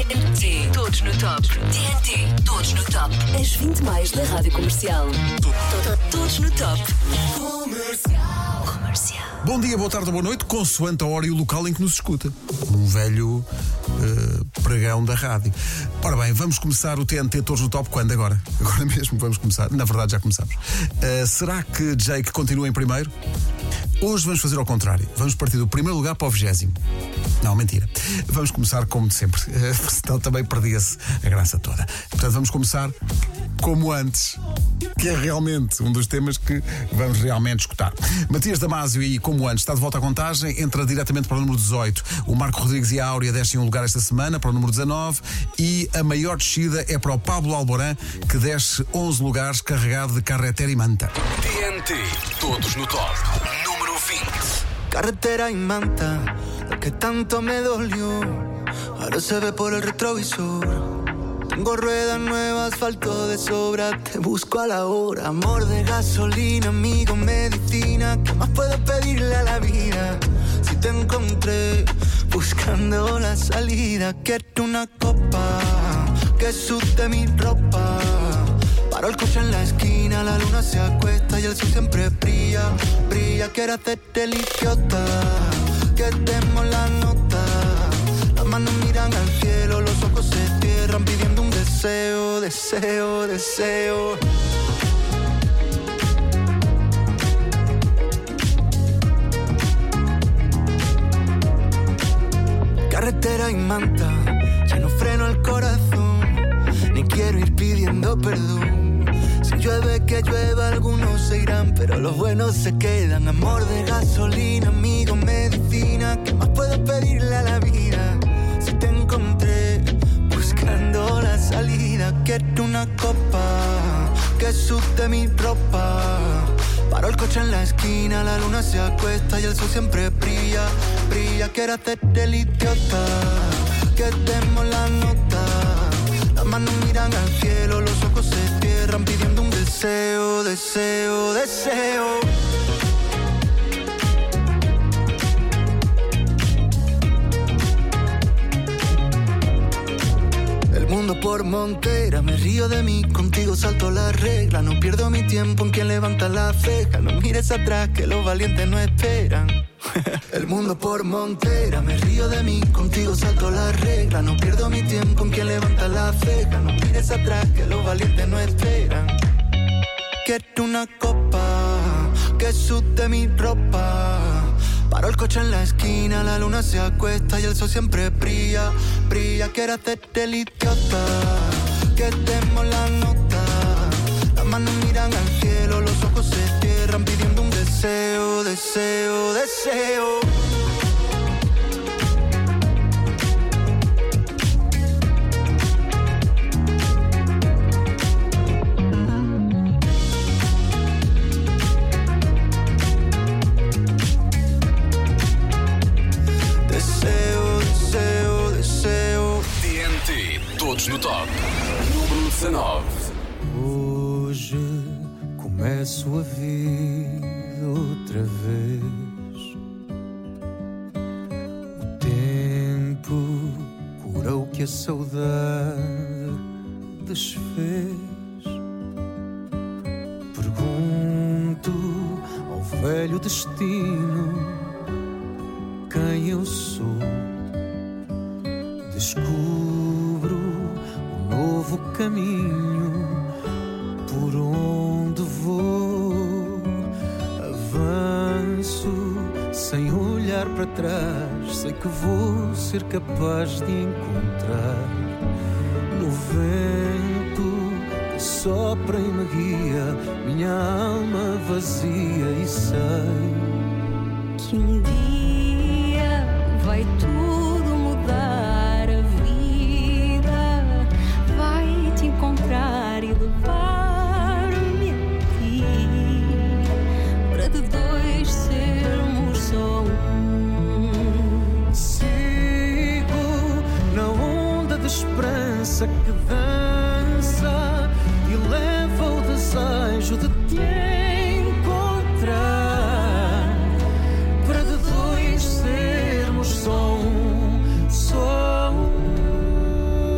TNT, todos no top. TNT, todos no top. As 20 mais da Rádio Comercial. Todos no top. Comercial. Bom dia, boa tarde ou boa noite, consoante a hora e o local em que nos escuta. Um velho pregão da rádio. Ora bem, vamos começar o TNT Todos no Top quando? Agora? Agora mesmo vamos começar. Na verdade já começamos. Será que Jake continua em primeiro? Hoje vamos fazer ao contrário. Vamos partir do primeiro lugar para o 20º. Não, mentira. Vamos começar como de sempre. Senão também perdia-se a graça toda. Portanto, vamos começar como antes, que é realmente um dos temas que vamos realmente escutar. Matias Damasio e Como Antes está de volta à contagem, entra diretamente para o número 18. O Marco Rodrigues e a Áurea descem um lugar esta semana para o número 19 e a maior descida é para o Pablo Alborán, que desce 11 lugares carregado de carretera e manta. TNT, todos no top. Número 20. Carretera y manta, lo que tanto me dolió, ahora se ve por el retrovisor. Tengo ruedas nuevas, asfalto de sobra, te busco a la hora. Amor de gasolina, amigo, medicina, ¿qué más puedo pedirle a la vida? Si te encontré buscando la salida, quiero una copa que sude mi ropa. Paro el coche en la esquina, la luna se acuesta y el sol siempre brilla, brilla. Quiero hacerte el idiota, que demos la nota. Las manos miran al cielo, los ojos se cierran pidiendo un deseo, deseo, deseo. Carretera y manta, ya no freno el corazón, ni quiero ir pidiendo perdón. Si llueve que llueva, algunos se irán, pero los buenos se quedan. Amor de gasolina, amigo, medicina, ¿qué más puedo pedirle a la vida? Si te encontré buscando la salida, quiero una copa que sude mi ropa. Paro el coche en la esquina, la luna se acuesta y el sol siempre brilla, brilla. Quiero hacerte el idiota, que demos la nota. Las manos miran al cielo, los ojos se cierran pidiendo un deseo, deseo, deseo. El mundo por montera, me río de mí, contigo salto la regla. No pierdo mi tiempo en quien levanta la ceja. No mires atrás que los valientes no esperan. El mundo por montera, me río de mí, contigo salto la regla. No pierdo mi tiempo en quien levanta la ceja. No mires atrás que los valientes no esperan. Quiero una copa que sude mi ropa. Paro el coche en la esquina, la luna se acuesta y el sol siempre brilla, brilla. Quiero hacerte el idiota, que demos la nota. Las manos miran al cielo, los ojos se cierran pidiendo un deseo, deseo, deseo. Deseo, deseo, deseo. TNT, todos no top. Número 19. Hoje começo a vida outra vez. O tempo curou que a saudade desfez. Pergunto ao velho destino quem eu sou. Descubro um novo caminho por onde vou. Avanço sem olhar para trás. Sei que vou ser capaz de encontrar no vento que sopra e me guia minha alma vazia. E sei que um dia vai tudo mudar, a vida vai te encontrar e levar-me a ti, para de dois sermos só um. Sigo na onda de esperança que dança e leva o desejo de te encontrar, para de dois sermos só um, só um.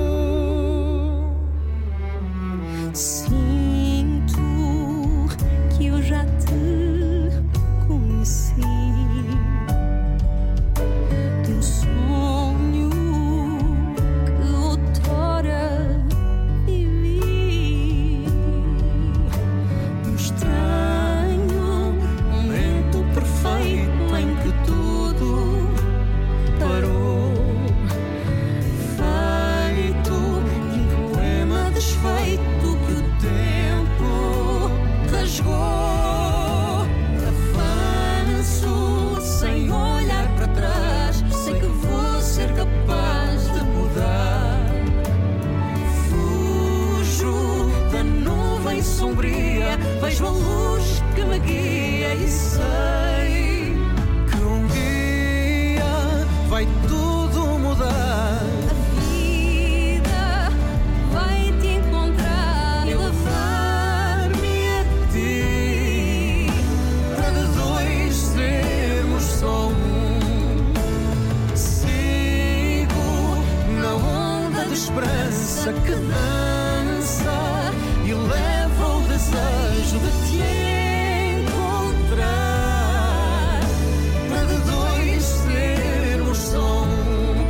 força que dança e leva o desejo de te encontrar, para de dois sermos só um.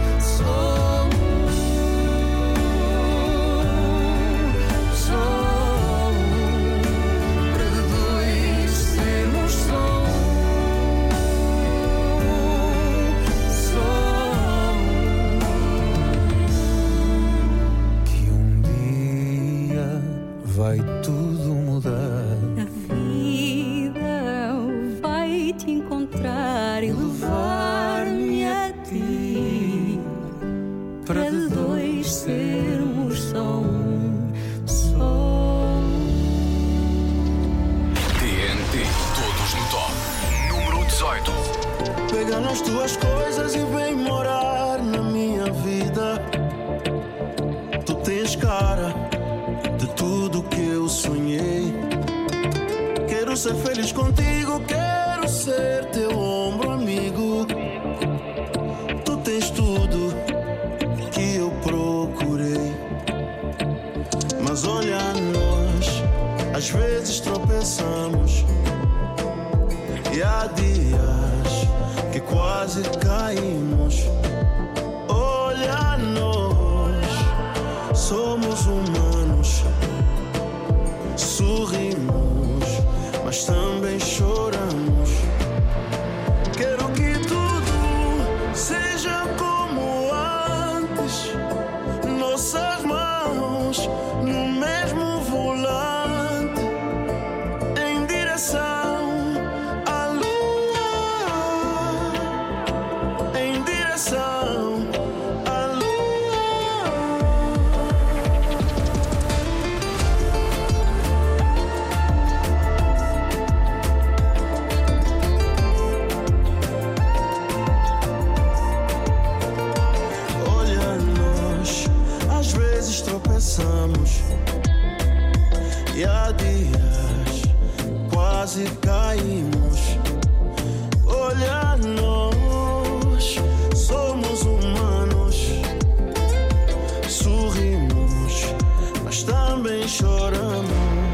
Vai tudo mudar. A vida vai te encontrar e levar-me a ti, para de dois sermos só um. TNT, todos no top. Número 18. Pega nas tuas coisas e vem morar na minha vida. Tu tens cara de tudo que eu sonhei. Quero ser feliz contigo, quero ser teu ombro amigo. Tu tens tudo que eu procurei. Mas olha, nós às vezes tropeçamos, e há dias que quase caímos. Olha, nós somos humanos, sorrimos, mas também choramos. Quero que tudo seja como antes, nossas mãos no mesmo volante, em direção à lua, em direção à lua. Tropeçamos, e há dias quase caímos. Olha, nós somos humanos, sorrimos, mas também choramos.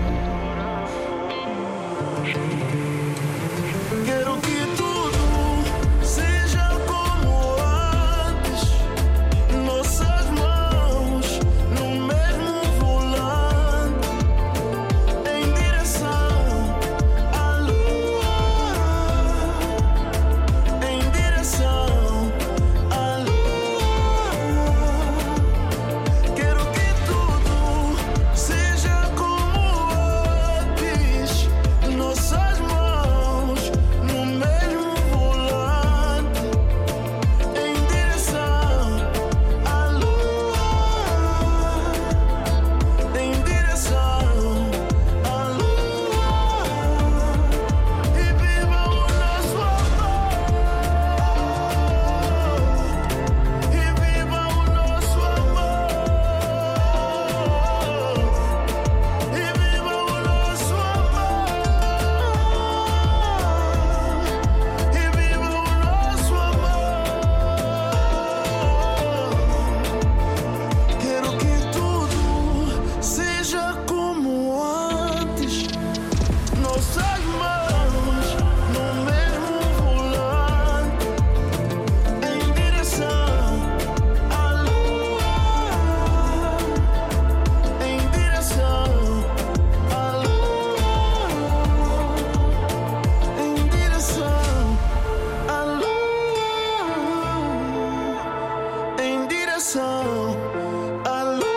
Quero que tudo seja como antes, nossas mãos no mesmo volante, em direção à lua, em direção à lua. Quero que tudo seja como antes, nossas mãos no mesmo volante, em direção à lua, em direção à lua. E viva o nosso amor, e viva o nosso amor, e viva o nosso amor, e viva o nosso amor. Quero que tudo seja como antes, nossas mãos no mesmo volante, em direção à lua, em direção à lua, em direção à lua, em direção à lua.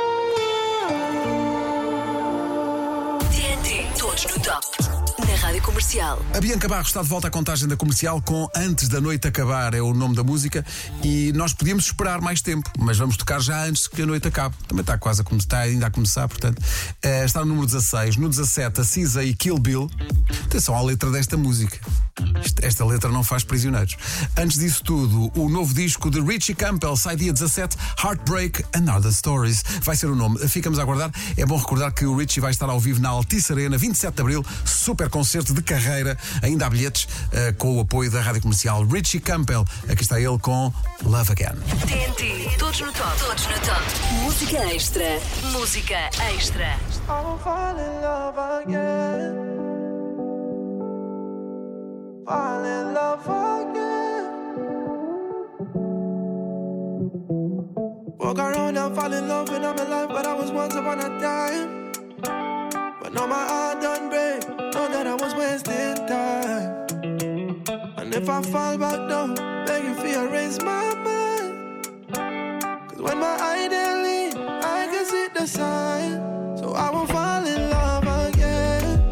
TNT, todos no top. Na Rádio Comercial. A Bianca Barros está de volta à contagem da Comercial com Antes da Noite Acabar, é o nome da música, e nós podíamos esperar mais tempo, mas vamos tocar já antes que a noite acabe. Também está quase a começar, está ainda a começar, portanto. Está no número 16, no 17 a Cisa e Kill Bill. Atenção à letra desta música. Esta letra não faz prisioneiros. Antes disso tudo, o novo disco de Richie Campbell sai dia 17, Heartbreak and Other Stories. Vai ser o nome. Ficamos a aguardar. É bom recordar que o Richie vai estar ao vivo na Altice Arena, 27 de Abril, super concerto. concerto de carreira. Ainda há bilhetes com o apoio da Rádio Comercial. Richie Campbell, aqui está ele com Love Again. TNT, todos no top. Todos no top. Música extra. Música extra. I'll fall in love again. Fall in love again. Walk around and fall in love when I'm alive, but I was once upon a time. But now my heart done break, know that I was wasting time. And if I fall back down, begging for you raise my mind. Cause when my eye they lean, I can see the sign. So I won't fall in love again.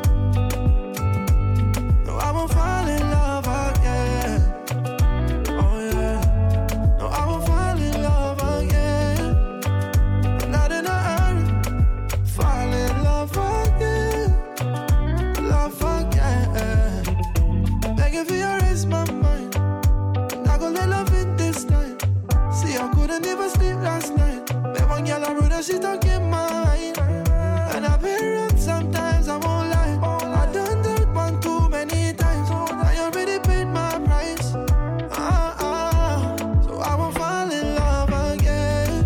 No, I won't fall in love again. Oh yeah. No, I won't fall in love again. I'm not in a hurry. Fall in love again. Love again. Begging for you raise my mind. Not gonna let love in this time. See, I couldn't even sleep last night. Met one girl I wrote that she don't get mine. And I've been wrong sometimes, I won't lie. I done that one too many times. I already paid my price. So I won't fall in love again.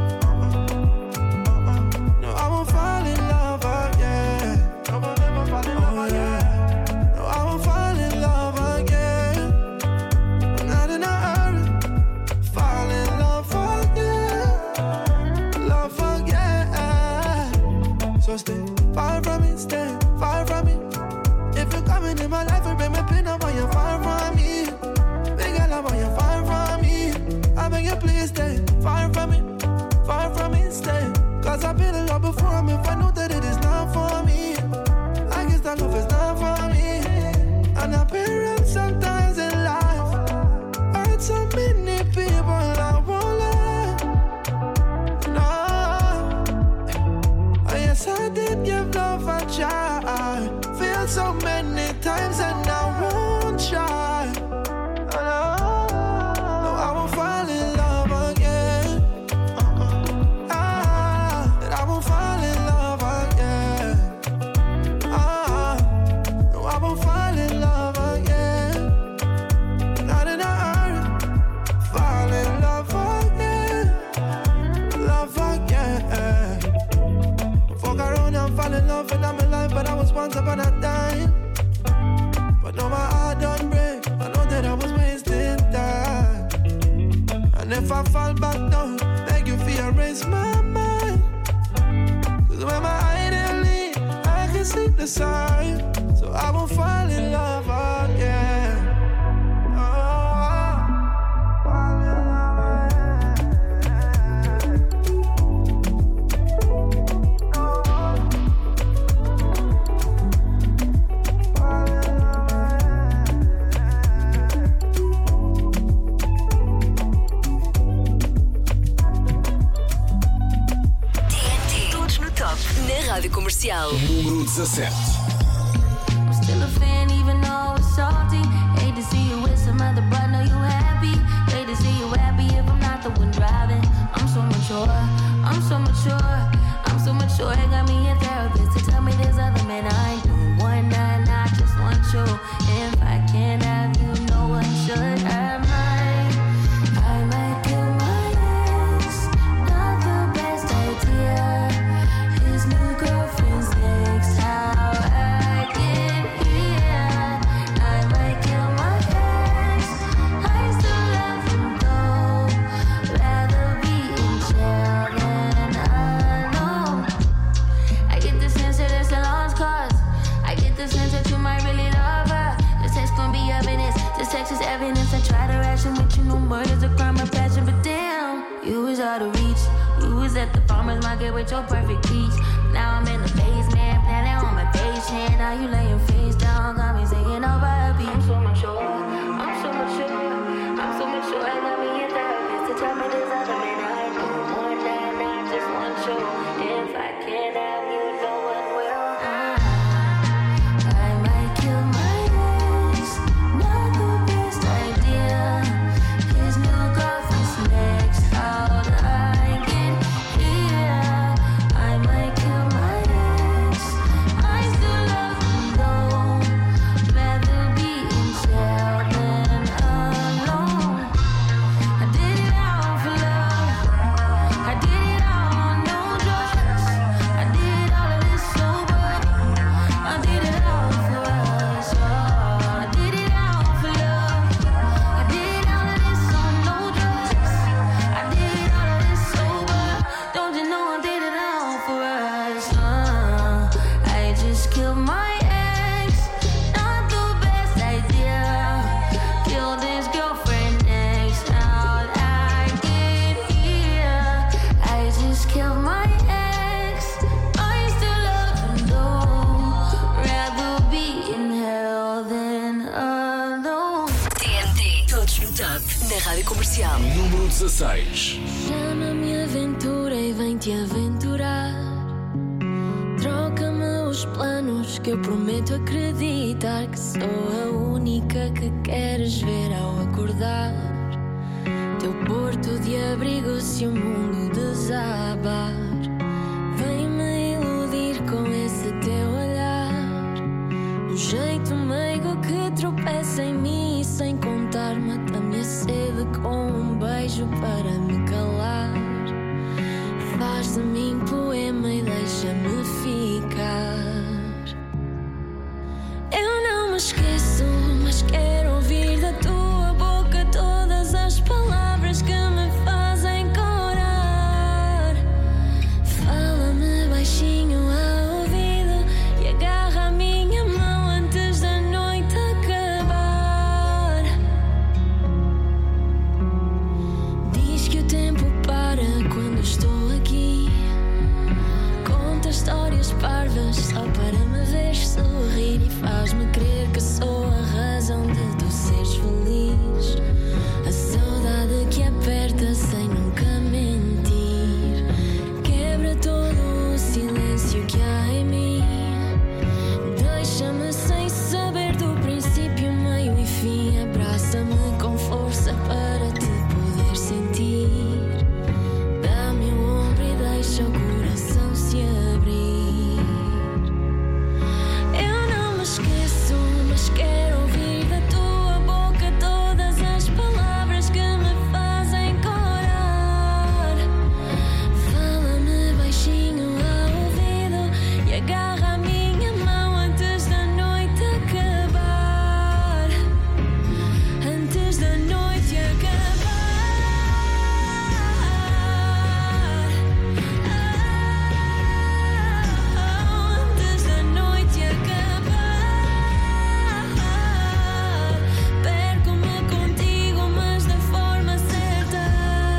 No, I won't fall in love again. No, I'll never fall in love again. No, I won't fall in love again. I'm not in a hurry. Fall in love again. Love again. So stay far from me, stay far from me. If you're coming in my life, it bring me pain. I want you far from me. Big girl, I want you far from me. I beg you please stay far from me, stay. Cause I've been in love before, if I know that it is not for me, I guess that love is not for me. And I've been wrong sometimes in life. Hurt so many people, I won't lie. No. Yes, I did give love a try. Failed so many times and I won't try. No, I won't fall in love again. That I won't fall in love again. No, I won't fall in love again. Not in a hurry. Fall in love again. Love again. Fuck around and fall in love and I'm alive, but I was once upon a time. But now my heart done break, I know that I was wasting time. And if I fall back down, beg you for you raise my mind. Cause when my eye they lean, I can see the sign. So I won't fall in love again. Fall in love TNT, todos no top. Na Rádio Comercial. Número 17. I'm still a fan even though it's salty. Hate to see you with some other, but know you happy. Hate to see you happy if I'm not the one driving. I'm so mature, I'm so mature, I'm so mature. It got me a therapist to tell me there's other men I ain't doing one night, I just want you. If I can't have you, no one should have mine. I might kill my ex, not the best idea. His new girlfriend's next, how I get here. I might kill my ex, I still love him though. Rather be in jail than alone. I get the sense that it's a lost cause. I get the sense that you might really love her. This text gon' be evidence, this text is evidence. I try to ration with you, no murder's a crime of passion. But damn, you was out of reach. You was at the farmer's market with your perfect peach. Now I'm in the basement, planning on my patient. Now you laying face down, got me singing over a beat. I'm so mature, I'm so mature, I'm so mature. I got me a therapist to tell me there's other men I know. One night, I just want you. If I can't have you, no one will. I might kill my ex, not the best idea. His new girlfriend's next, how'd I get here? I might kill my ex, I still love him though. Comercial. Número 16. Chama-me aventura e vem-te aventurar. Troca-me os planos que eu prometo acreditar que sou a única que queres ver ao acordar. Teu porto de abrigo se o mundo desabar. Vem-me iludir com esse teu olhar. Um jeito meigo que tropeça em mim e sem contar mata-me a sede com um beijo para me calar. Faz de mim poema e deixa-me ficar. Eu não me esqueço, mas quero ouvir da tua boca todas as palavras que me fazem corar. Fala-me baixinho ao ouvido e agarra a minha mão antes da noite acabar. Diz que o tempo para quando estou aqui. Conta histórias parvas só para me ver sorrir e faz-me crer que sou a razão de tu seres feliz. A saudade que aperta sem nunca mentir. Quebra todo o silêncio que há em mim. Deixa-me sem saber do princípio, meio e fim. Abraça-me com força para te poder sentir. Dá-me o ombro e deixa o coração se abrir. Eu não me esqueço, mas quero ouvir da tua boca todas as palavras que me fazem corar. Fala-me baixinho ao ouvido e agarra a minha mão antes da noite acabar. Antes da noite acabar. Antes da noite acabar. Perco-me contigo, mas da forma certa.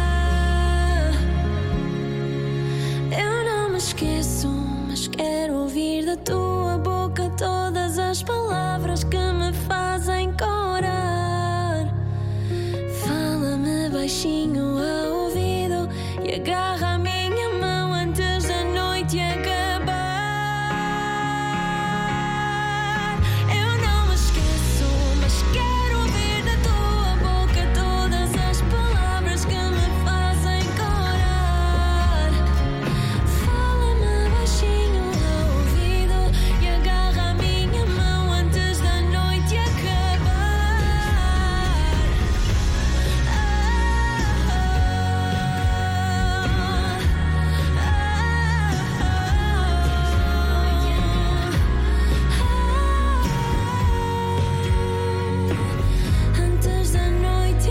Eu não me esqueço, mas quero ouvir da tua boca todas as palavras que me fazem corar. Fala-me baixinho ao ouvido e agarra a minha mão antes da noite acabar. Eu não me esqueço, mas quero ouvir da tua boca todas as palavras que me fazem corar. Fala-me baixinho ao ouvido e agarra a minha mão antes da noite acabar. Antes da noite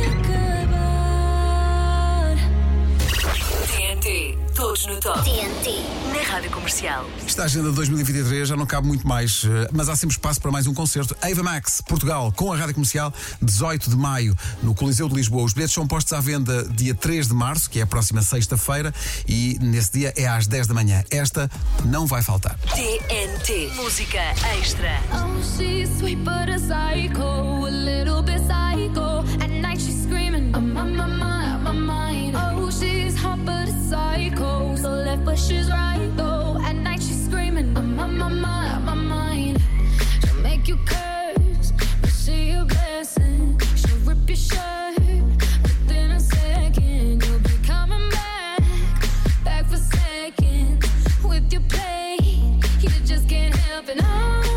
acabar. TNT, todos no top. TNT, na Rádio Comercial. Esta agenda de 2023 já não cabe muito mais, mas há sempre espaço para mais um concerto. Ava Max, Portugal, com a Rádio Comercial, 18 de maio, no Coliseu de Lisboa. Os bilhetes são postos à venda dia 3 de março, que é a próxima sexta-feira, e nesse dia é às 10 da manhã. Esta não vai faltar. TNT, música extra. Oh, she's sweet but a psycho, a little bit psycho. At night she's screaming, I'm on my mind. Oh, she's hot but a psycho, so left but she's right though. At night she's screaming, I'm on my mind. She'll make you curse, but she a blessing. She'll rip your shirt within a second. You'll be coming back for seconds with your play. You just can't help it.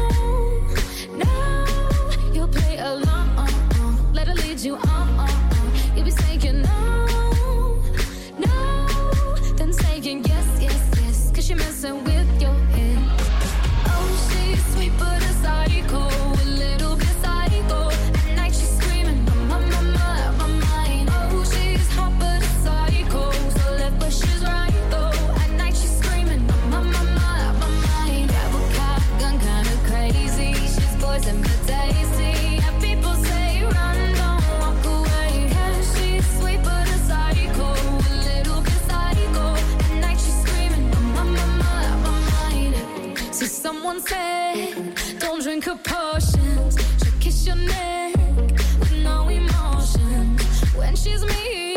No, you'll play along. Let her lead you on. You'll be saying no, then saying yes, cause you're messing with your head. Oh, she's sweet but a psycho, a little bit psycho. At night she's screaming, I'm on my mind. Oh, she's hot but a psycho, so left but she's right though. At night she's screaming, I'm on my mind. Grab a cop, gun kinda crazy. She's poison but tasty. And people say run, don't walk away. Yeah, she's sweet but a psycho, a little bit psycho. At night she's screaming, I'm on my mind. See, someone said, don't drink her potions. She'll kiss your neck with no emotion. When she's me,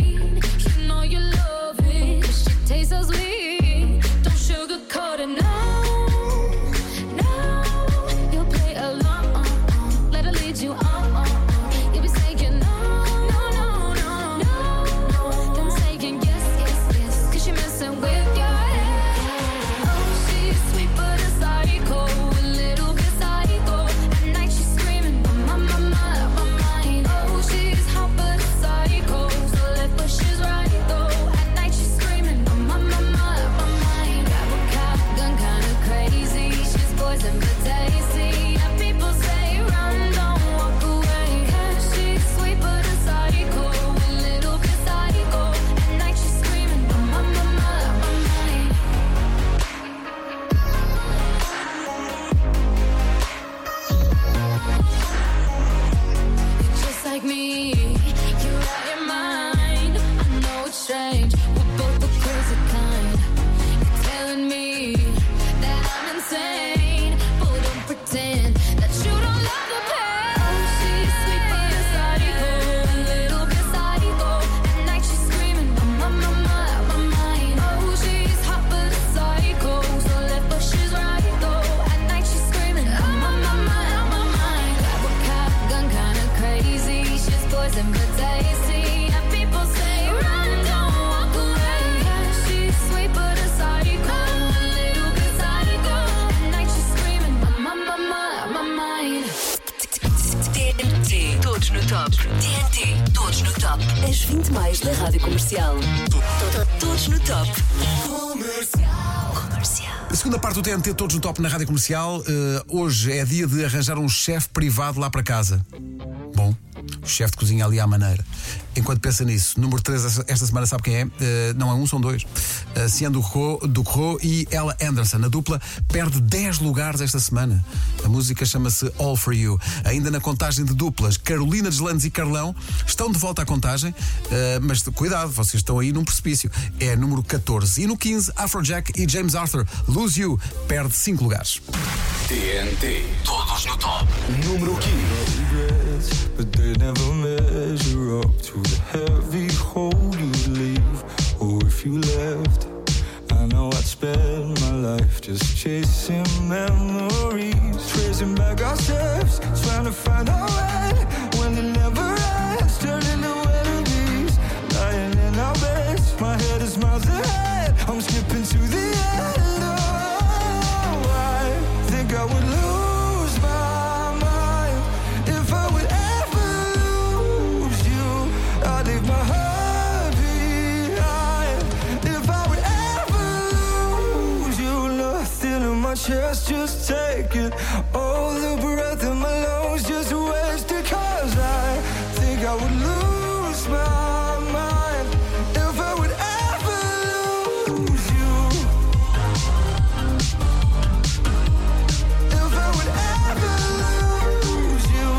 Comercial. Todos no top. Comercial. A segunda parte do TNT, todos no top na Rádio Comercial. Hoje é dia de arranjar um chefe privado lá para casa. Bom, o chefe de cozinha ali à maneira. Enquanto pensa nisso, número 3 esta semana, sabe quem é? Não é um, são dois. Cian Ducrot e Ella Anderson. A dupla perde 10 lugares esta semana. A música chama-se All For You. Ainda na contagem de duplas, Carolina Deslandes e Carlão estão de volta à contagem, mas cuidado, vocês estão aí num precipício. É número 14. E no 15, Afrojack e James Arthur, Lose You, perde 5 lugares. TNT, todos no top. Número 15. But they never measure up to the heavy hole you'd leave. Or if you left, I know I'd spend my life just chasing memories, tracing back our steps, trying to find our way when it never ends, turning to enemies, lying in our beds. My head is miles ahead, I'm skipping to the end. Oh, I think I would lose my mind if I would ever lose you. I'd leave my heart behind if I would ever lose you. Nothing in my chest, just take it. All the breath in my lungs, just waste it. 'Cause I think I would lose my mind if I would ever lose you. If I would ever lose you.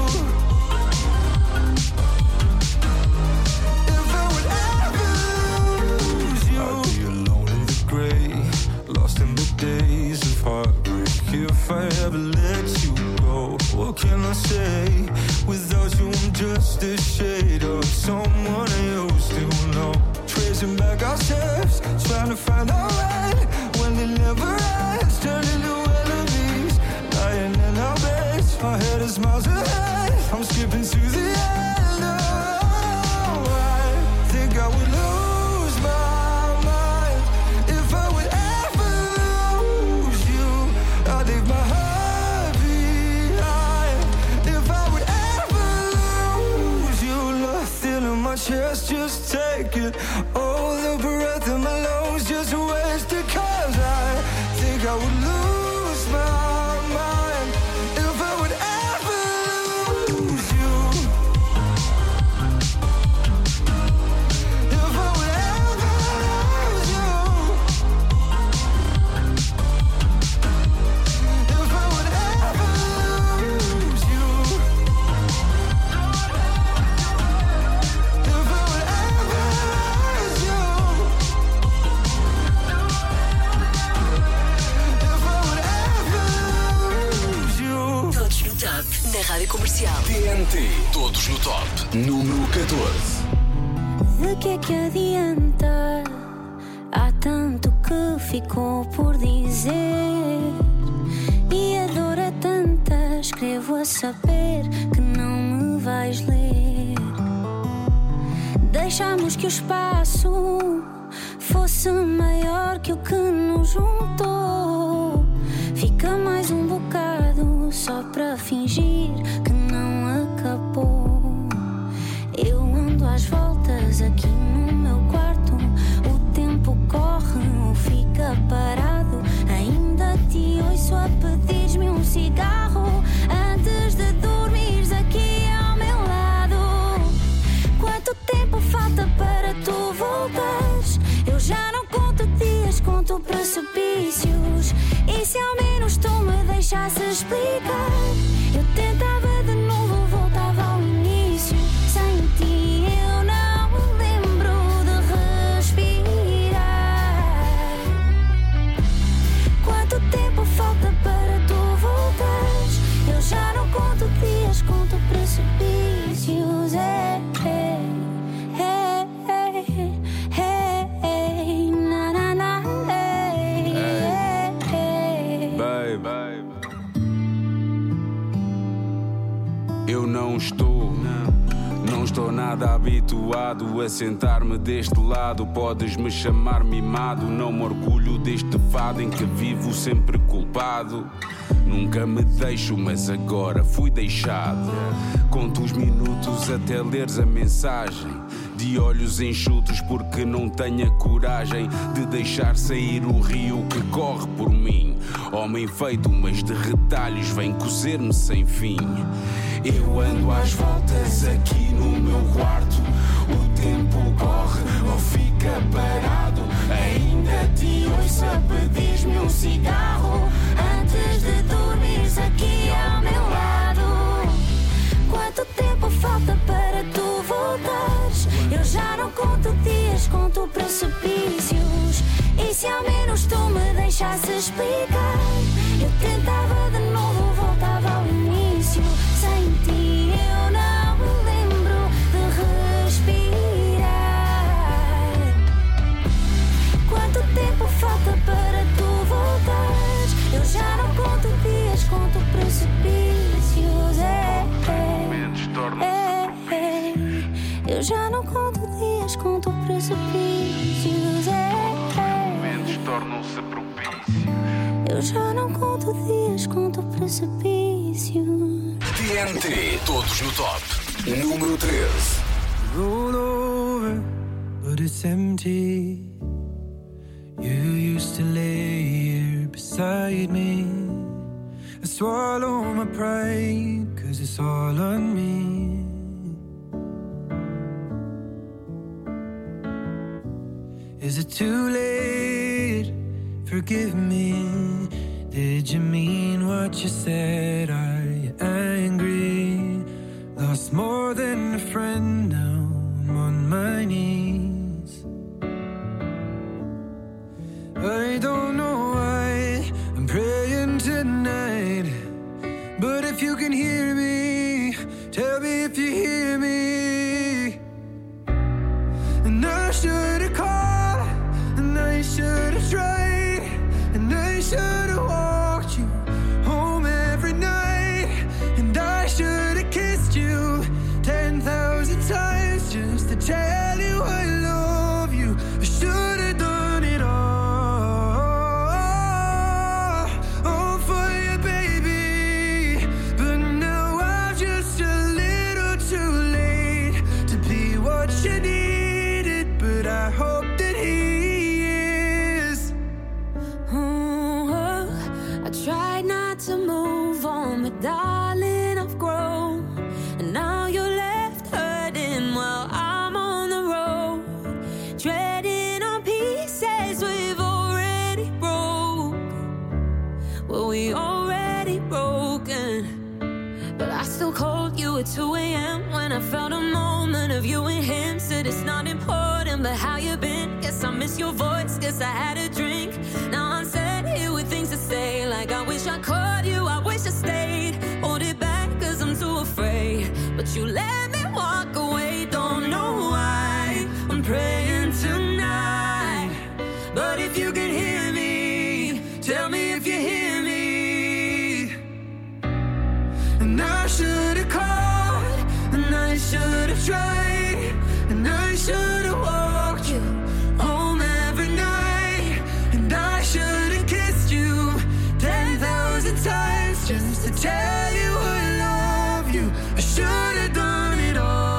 If I would ever lose you. I'd be alone in the grey, lost in the days of heartbreak. If I ever let you go, what can I say? Without you I'm just a shade of someone I used to know. Tracing back our steps, trying to find our way when it never ends, turning to enemies, lying in our beds. My head is miles ahead, I'm skipping to the end. Oh, I think I would lose my mind if I would ever lose you. I'd leave my heart behind if I would ever lose you. Nothing in my chest, just take it. All the breath in my lungs, just waste it. 'Cause I think I would lose my mind if I would ever lose you. If I would ever lose you. If I would ever lose you. If I would ever lose you. If I would ever lose you. Todos no top na Rádio Comercial. TNT, todos no top. Número 14. De que é que adianta? Há tanto que ficou por dizer. E a dor é tanta, escrevo a saber que não me vais ler. Deixámos que o espaço fosse maior que o que nos juntou. Fica mais um bocado só para fingir que não acabou. Eu ando às voltas aqui no meu quarto. O tempo corre ou fica parado. Ainda te ouço a pedir-me um cigarro antes de dormires aqui ao meu lado. Quanto tempo falta para tu voltares? Eu já não conto dias, conto precipícios. E se ao menos tu me deixasses explicar? Eu tentava de novo, voltava ao início. Sem ti eu não me lembro de respirar. Quanto tempo falta para tu voltares? Eu já não conto dias, conto precipícios. Na, na, na, Baby, eu não estou nada habituado a sentar-me deste lado. Podes-me chamar mimado, não me orgulho deste fado em que vivo sempre culpado. Nunca me deixo, mas agora fui deixado. Conto os minutos até leres a mensagem. de olhos enxutos porque não tenho a coragem de deixar sair o rio que corre por mim. Homem feito, mas de retalhos, vem cozer-me sem fim. Eu ando às voltas aqui no meu quarto. O tempo corre ou fica parado. Ainda te ouço a pedir-me um cigarro Antes de dormires aqui ao meu lado. Quanto tempo falta para tu voltares? Eu já não conto dias, conto precipícios. E se ao menos tu me deixasses explicar? Eu tentava de novo, voltava ao início. Sem ti eu não me lembro de respirar. Quanto tempo falta para tu voltares? Eu já não conto dias, conto precipícios. Eu já não conto dias, conto precipícios. Momentos tornam-se propícios. Eu já não conto dias, conto precipícios. TNT, todos no top. Número 13. Roll over, but it's empty. You used to lay here beside me. I swallow my pride, 'cause it's all on me. Is it too late? Forgive me. Did you mean what you said? Are you angry? Lost more than a friend, now I'm on my knees. I don't know why I'm praying tonight, but if you can hear me, tell me if you hear me. And I should have called, and I should have tried, and I should have walked you home every night, and I should have kissed you 10,000 times just to tell you I love you. I should have done it all for you, baby. But now I'm just a little too late to be what you needed, but I hope that he is. I tried not to move on, but darling, I've grown. And now you're left hurting while I'm on the road, treading on pieces we've already broke. Well, we already broken. But I still called you at 2 a.m. when I felt a moment of you and him. Said it's not important, but how you been? Guess I miss your voice, guess I had a drink. Now I'm sat here with things to say, like I wish I called you, I wish I stayed. Hold it back, 'cause I'm too afraid. But you let me walk away, don't know why. I'm praying tonight, but if you can hear me, tell me if you hear me. And I should have called, and I should have tried, and I should have walked you home every night, and I should have kissed you 10,000 times just to tell you I love you. I should have done it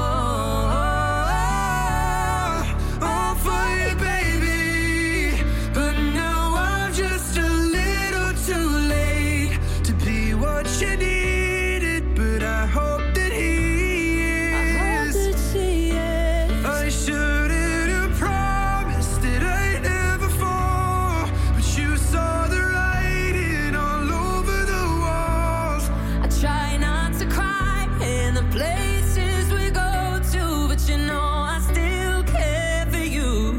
all for you, baby. But now I'm just a little too late to be what you needed, but I hope that he is. I shouldn't have promised that I'd never fall, but you saw the writing all over the walls. I try not to cry in the places we go to, but you know I still care for you.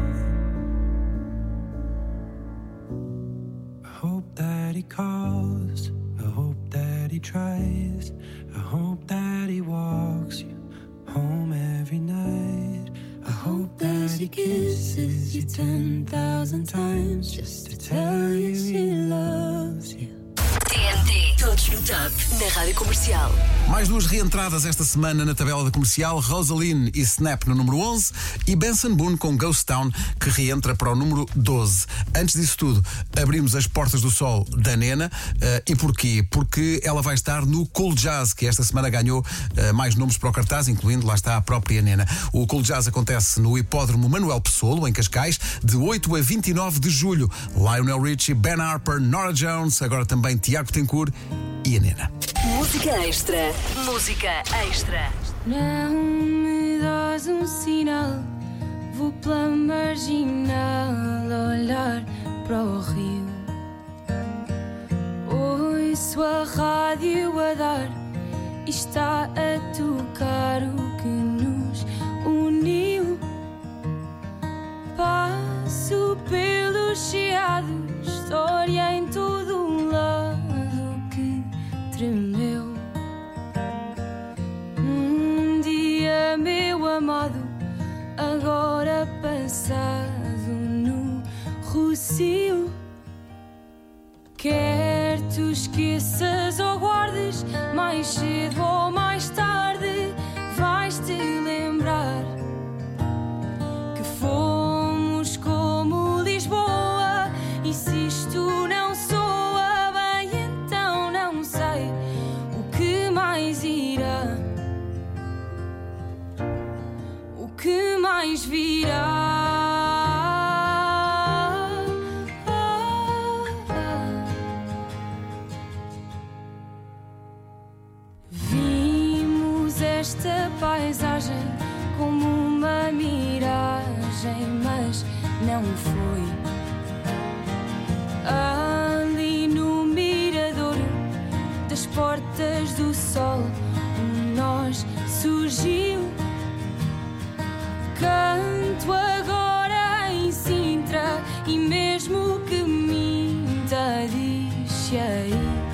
I hope that he calls, I hope that he tries, I hope that he walks you home every night. I hope that he kisses you 10,000 times just to tell you he loves you. TNT, Todos no Top, na Rádio Comercial. Mais duas reentradas esta semana na tabela da Comercial: Rosaline e Snap no número 11 e Benson Boone com Ghost Town, que reentra para o número 12. Antes disso tudo, abrimos as portas do sol da Nena. E porquê? Porque ela vai estar no Cool Jazz, que esta semana ganhou mais nomes para o cartaz, incluindo, lá está, a própria Nena. O Cool Jazz acontece no Hipódromo Manuel Pessoa, em Cascais, de 8 a 29 de julho. Lionel Richie, Ben Harper, Norah Jones, agora também Tiago Tencourt e a Nena. Música extra. Música extra. Não me dás um sinal, vou pela marginal olhar para o rio. Ouço a rádio a dar e está a tocar o que nos uniu. Passo pelos chiados, história em todo lado que tremeu. Um dia, meu amado, agora passado no Rocio. Quer tu esqueças ou guardes, mais cedo ou mais tarde vais-te lembrar que fomos como Lisboa. E se isto não soa bem, então não sei o que mais irá, o que mais virá. Vimos esta paisagem como uma miragem, mas não foi. Ali no miradouro das portas do sol, nós surgiu. Canto agora em Sintra e mesmo que minta, diz aí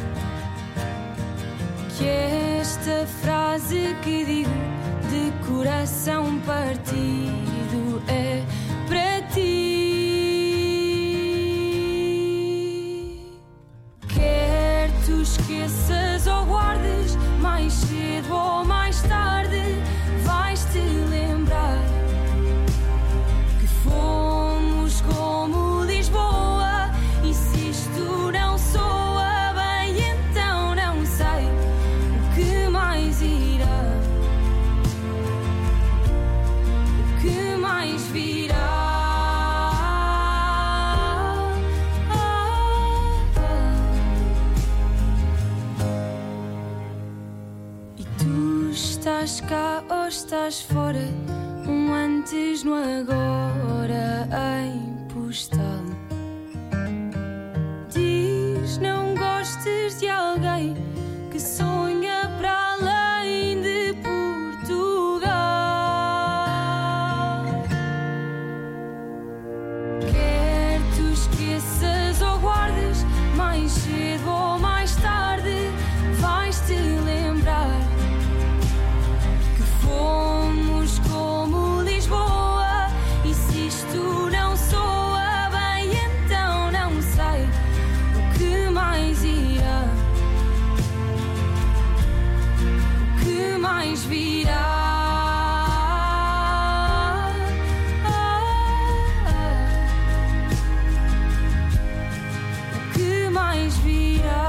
que esta frase que digo de coração partido é para ti. Quer tu esqueças ou guardes, mais cedo ou mais tarde vais-te lembrar que fomos como Lisboa. E se isto não soa bem, então não sei o que mais irá, o que mais virá. E tu estás cá ou estás fora, um antes no agora em postal. Diz não gostes de alguém que sonha para além de Portugal. Quer tu esqueças ou guardes, mais cedo ou mais tarde vais-te lembrar que fomos como Lisboa. E se isto não soa bem, então não sei o que mais irá, o que mais virá. O que mais virá.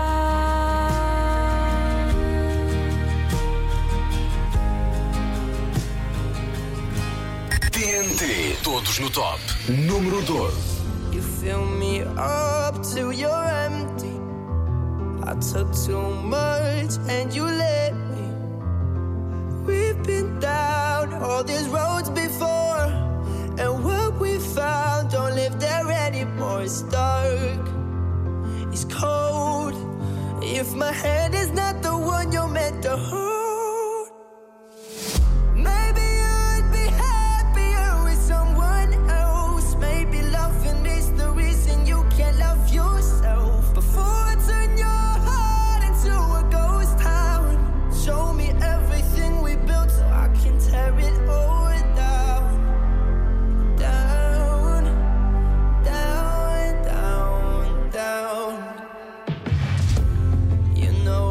TNT, todos no top. Número 12. You fill me up till you're empty. I took too much and you let me. We've been down all these roads before, and what we found don't live there anymore. It's dark, it's cold. If my hand is not the one you're meant to hold, maybe I'd be happier with someone else. Maybe loving is the reason you can't love yourself. Before I turn your heart into a ghost town, show me everything we built so I can tear it all down. Down, down, down, down. You know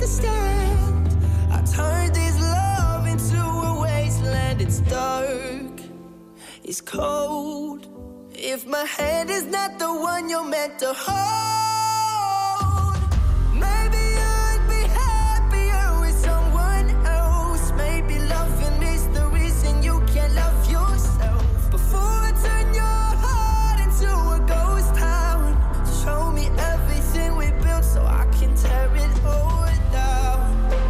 understand. I turned this love into a wasteland. It's dark, it's cold. If my hand is not the one you're meant to hold, maybe you'd be happier with someone else. Maybe loving is the reason you can't love yourself. Before I turn your heart into a ghost town, show me everything we built so I can tear it all down.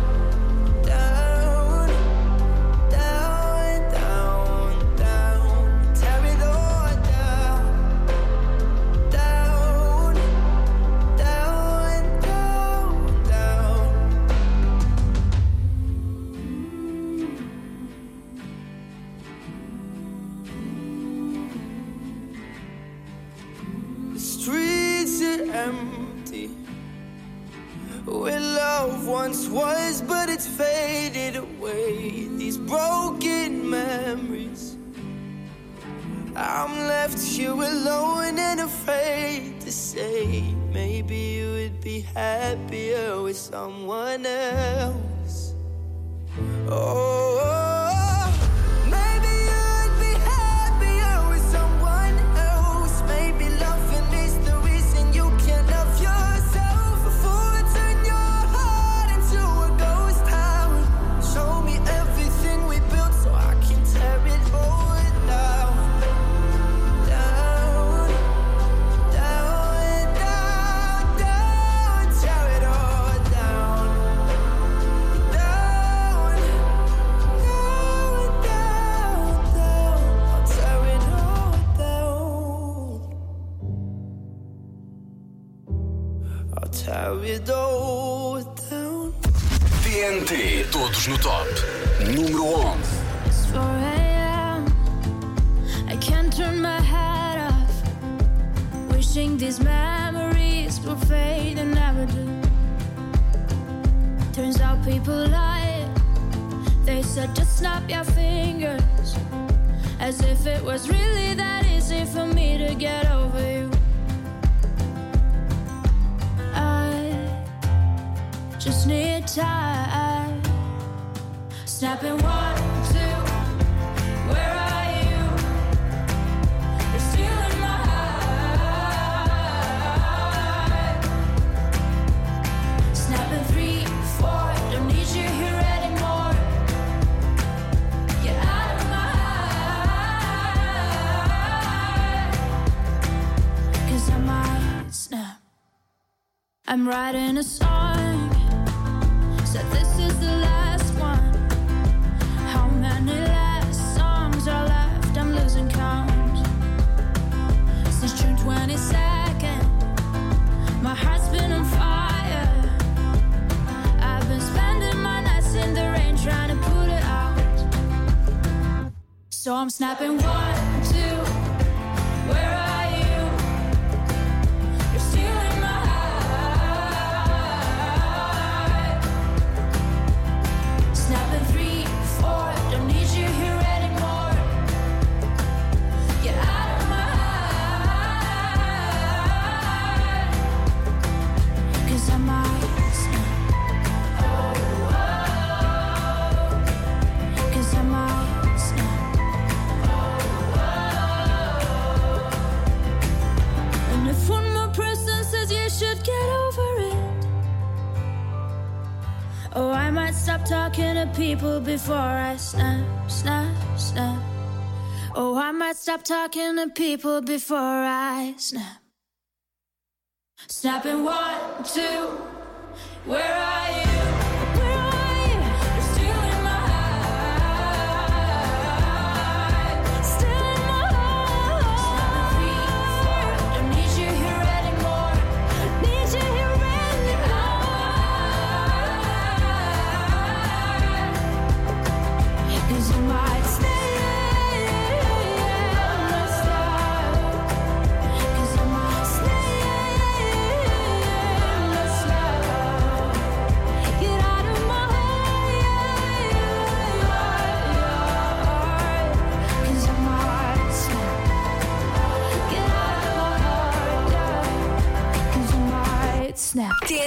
Down, down, down, down. Tear it all down. Down, down, down, down. The streets are empty where love once was, but it's faded away. These broken memories, I'm left here alone and afraid to say, maybe you would be happier with someone else. Oh, maybe you'd be happier with someone else. Maybe loving is the reason you can't love yourself. Before I turn your heart into a ghost town, show me everything we built so I can tear it all down. Down, down, down, down. Tear it all down. Down, down, down, down. I'll tear it all down. I'll tear it all down. TNT, todos no top. Número 11. It's 4 a.m. I can't turn my head off, wishing these memories will fade and never do. Turns out people lie. They said just snap your fingers, as if it was really that easy for me to get over you. I just need time. Snapping 1, 2. Where are you? You're still in my heart. Snapping 3, 4. Don't need you here anymore. Get out of my heart. 'Cause I might snap. I'm writing a song. Said this is the last one. How many last songs are left? I'm losing count. Since June 22nd, my heart's been on fire. I've been spending my nights in the rain trying to put it out. So I'm snapping 1, 2. Where are you? You're still in my heart. Snapping 3, 4. Don't need you here anymore. Get out of my heart. 'Cause I might snap. Oh, 'cause I might snap. And if one more person says you should get over it, oh, I might stop talking to people before I snap, snap, snap. Oh, I might stop talking to people before I snap. Snapping 1, 2. Where are you? Where are you? You're still in my heart. Still in my heart. Snapping 3, 4. Don't need you here anymore. Need you here anymore. 'Cause you might stay. Let's stop. 'Cause you might stay. Let's stop.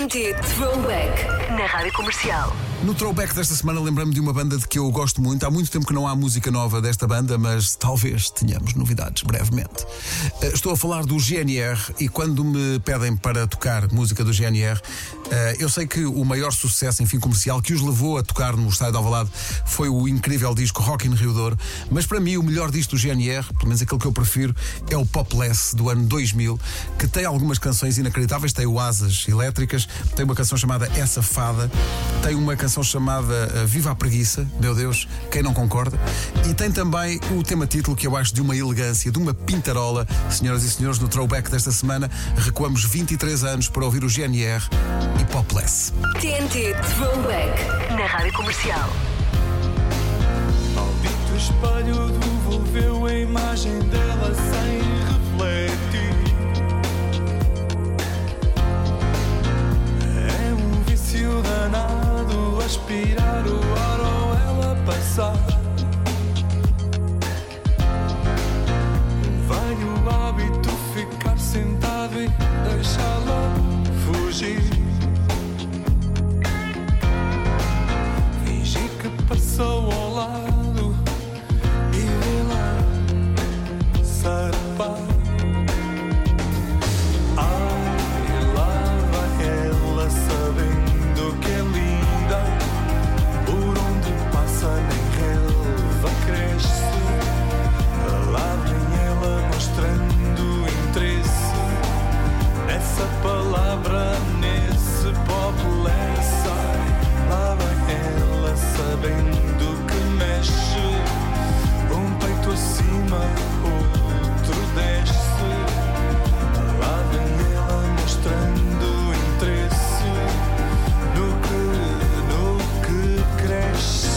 TNT Throwback na Rádio Comercial. No Throwback desta semana lembrei-me de uma banda de que eu gosto muito. Há muito tempo que não há música nova desta banda, mas talvez tenhamos novidades brevemente. Estou a falar do GNR e quando me pedem para tocar música do GNR, eu sei que o maior sucesso, enfim, comercial que os levou a tocar no Estádio de Alvalade foi o incrível disco Rock in Rio Douro, mas para mim o melhor disco do GNR, pelo menos aquele que eu prefiro, é o Popless do ano 2000, que tem algumas canções inacreditáveis. Tem o Asas Elétricas, tem uma canção chamada Essa Fada, tem uma canção chamada Viva a Preguiça, meu Deus, quem não concorda? E tem também o tema título que eu acho de uma elegância, de uma pintarola. Senhoras e senhores, no Throwback desta semana recuamos 23 anos para ouvir o GNR e Popless. TNT Throwback na Rádio Comercial. Maldito espelho devolveu a imagem dela sem refletir. É um vício danado aspirar o ar ou ela passar. Um velho hábito ficar sentado e deixá-la fugir. Fingir que passou ao lado e vê lá zarpar. Ai, lá vai ela sabendo que é linda. Por onde passa nem relva cresce. Lá vem ela mostrando interesse nessa palavra, nesse popless. Lá vai ela sabendo que mexe. Um peito acima, outro desce. Lá vem ela mostrando interesse no que cresce.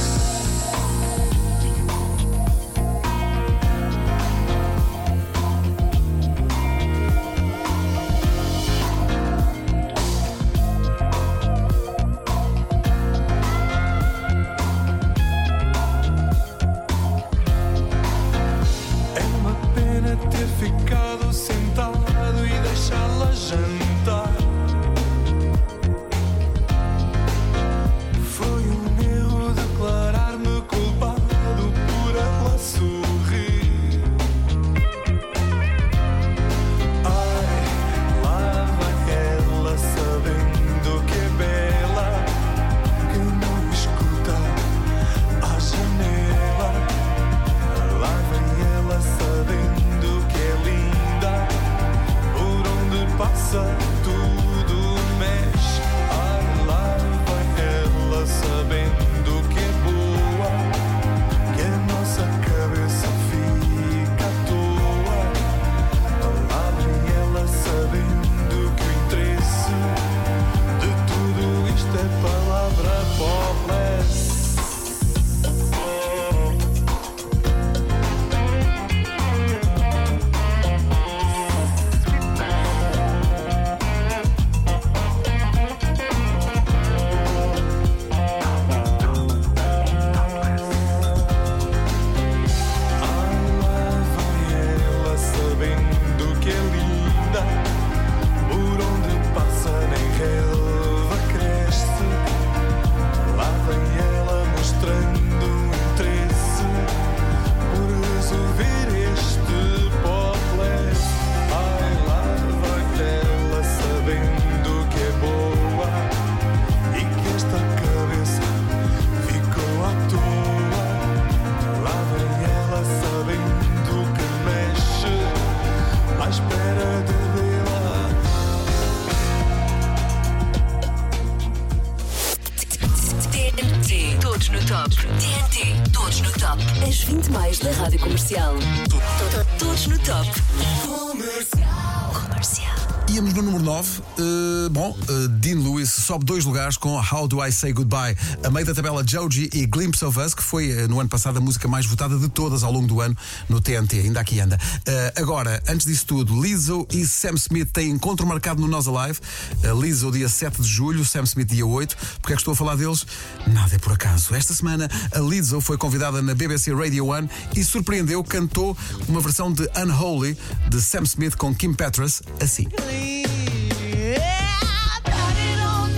É uma pena ter ficado sentado e deixá-la jantar. Foi um erro declarar-me culpado por ela sorrir. Ai, lá vai ela sabendo que é bela, que não escuta à janela. Lá vem ela sabendo que é linda. Por onde passa tudo mexe. Ai, lá vai ela sabendo que é boa, que a nossa cabeça fica à toa. Lá vem ela sabendo que o interesse de tudo isto é palavra popless. Lá vai ela sabendo que é linda. Por onde passa nem relva cresce. Lá vem ela mostrando interesse por resolver este popless. Ai, lá vai ela sabendo que é boa e que esta cabeça ficou à toa. Lá vem ela sabendo que mexe à espera de vê-la. TNT, todos no top. TNT, todos no top. As 20 mais da Rádio Comercial. Todos no top. Comercial. Íamos no número 9. Dean Lewis sobe 2 lugares com How Do I Say Goodbye. A meio da tabela, Joji e Glimpse of Us, que foi no ano passado a música mais votada de todas ao longo do ano no TNT. Ainda aqui anda. Agora, antes disso tudo, Lizzo e Sam Smith têm encontro marcado no Nós Alive. Lizzo dia 7 de julho, Sam Smith dia 8. Porque é que estou a falar deles? Nada é por acaso. Esta semana a Lizzo foi convidada na BBC Radio 1 e surpreendeu, cantou uma versão de Unholy de Sam Smith com Kim Petras, assim. Got it on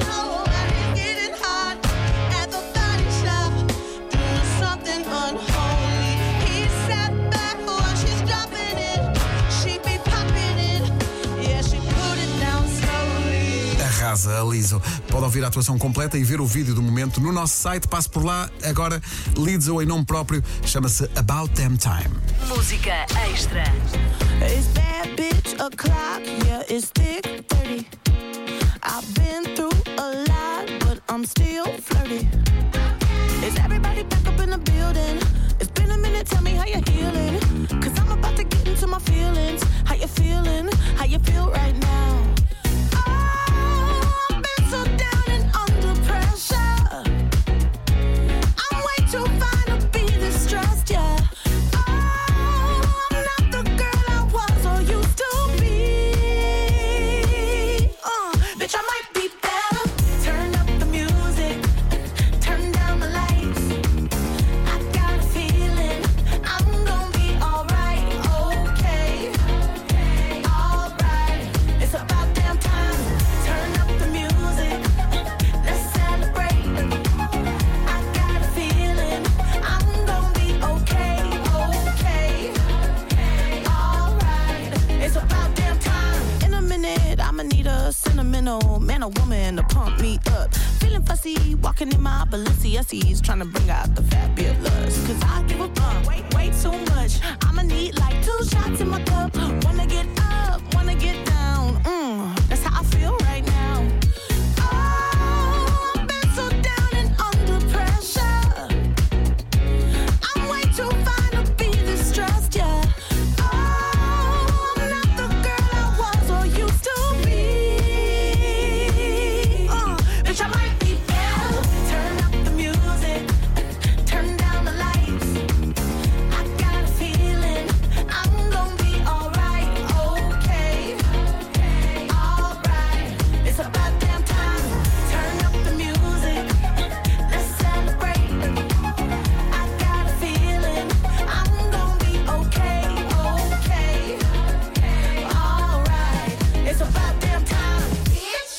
Lizzo. Pode ouvir a atuação completa e ver o vídeo do momento no nosso site. Passe por lá. Agora, Lizzo em nome próprio, chama-se About Damn Time. Música extra. It's bad bitch o'clock, yeah, it's thick 30. I've been through a lot, but I'm still flirty. Is everybody back up in the building? It's been a minute, tell me how you're healing. Cause I'm about to get into my feelings. How you feeling? How you feel right now? Oh, I've been so down and under pressure. I'm way too fine to be distressed, yeah. Oh, I'm not the girl I was or used to be. Bitch, I might be better. Turn up the music, turn down the lights. I got a feeling I'm gonna be alright, okay, alright. It's about damn time. Turn up the music, let's celebrate. I got a feeling I'm gonna be okay, alright. It's about damn time. In a minute, I'ma need a sentimental man or woman to pump me up. Feeling fussy, walking in my Balenciennes, trying to bring out the fabulous. Cause I give a fuck, way too much. I'ma need like 2 shots in my cup. Wanna get up, wanna get down. That's how I feel right now. Oh, I've been so down and under pressure. I'm way too fine to be distressed, yeah. Oh, I'm not the girl I was or used to be. Bitch, I might be better. Turn up the music, turn down the lights. I got a feeling I'm gonna be alright, okay, alright. It's about damn time. Turn up the music, let's celebrate. I got a feeling I'm gonna be okay, alright. It's about damn time, bitch.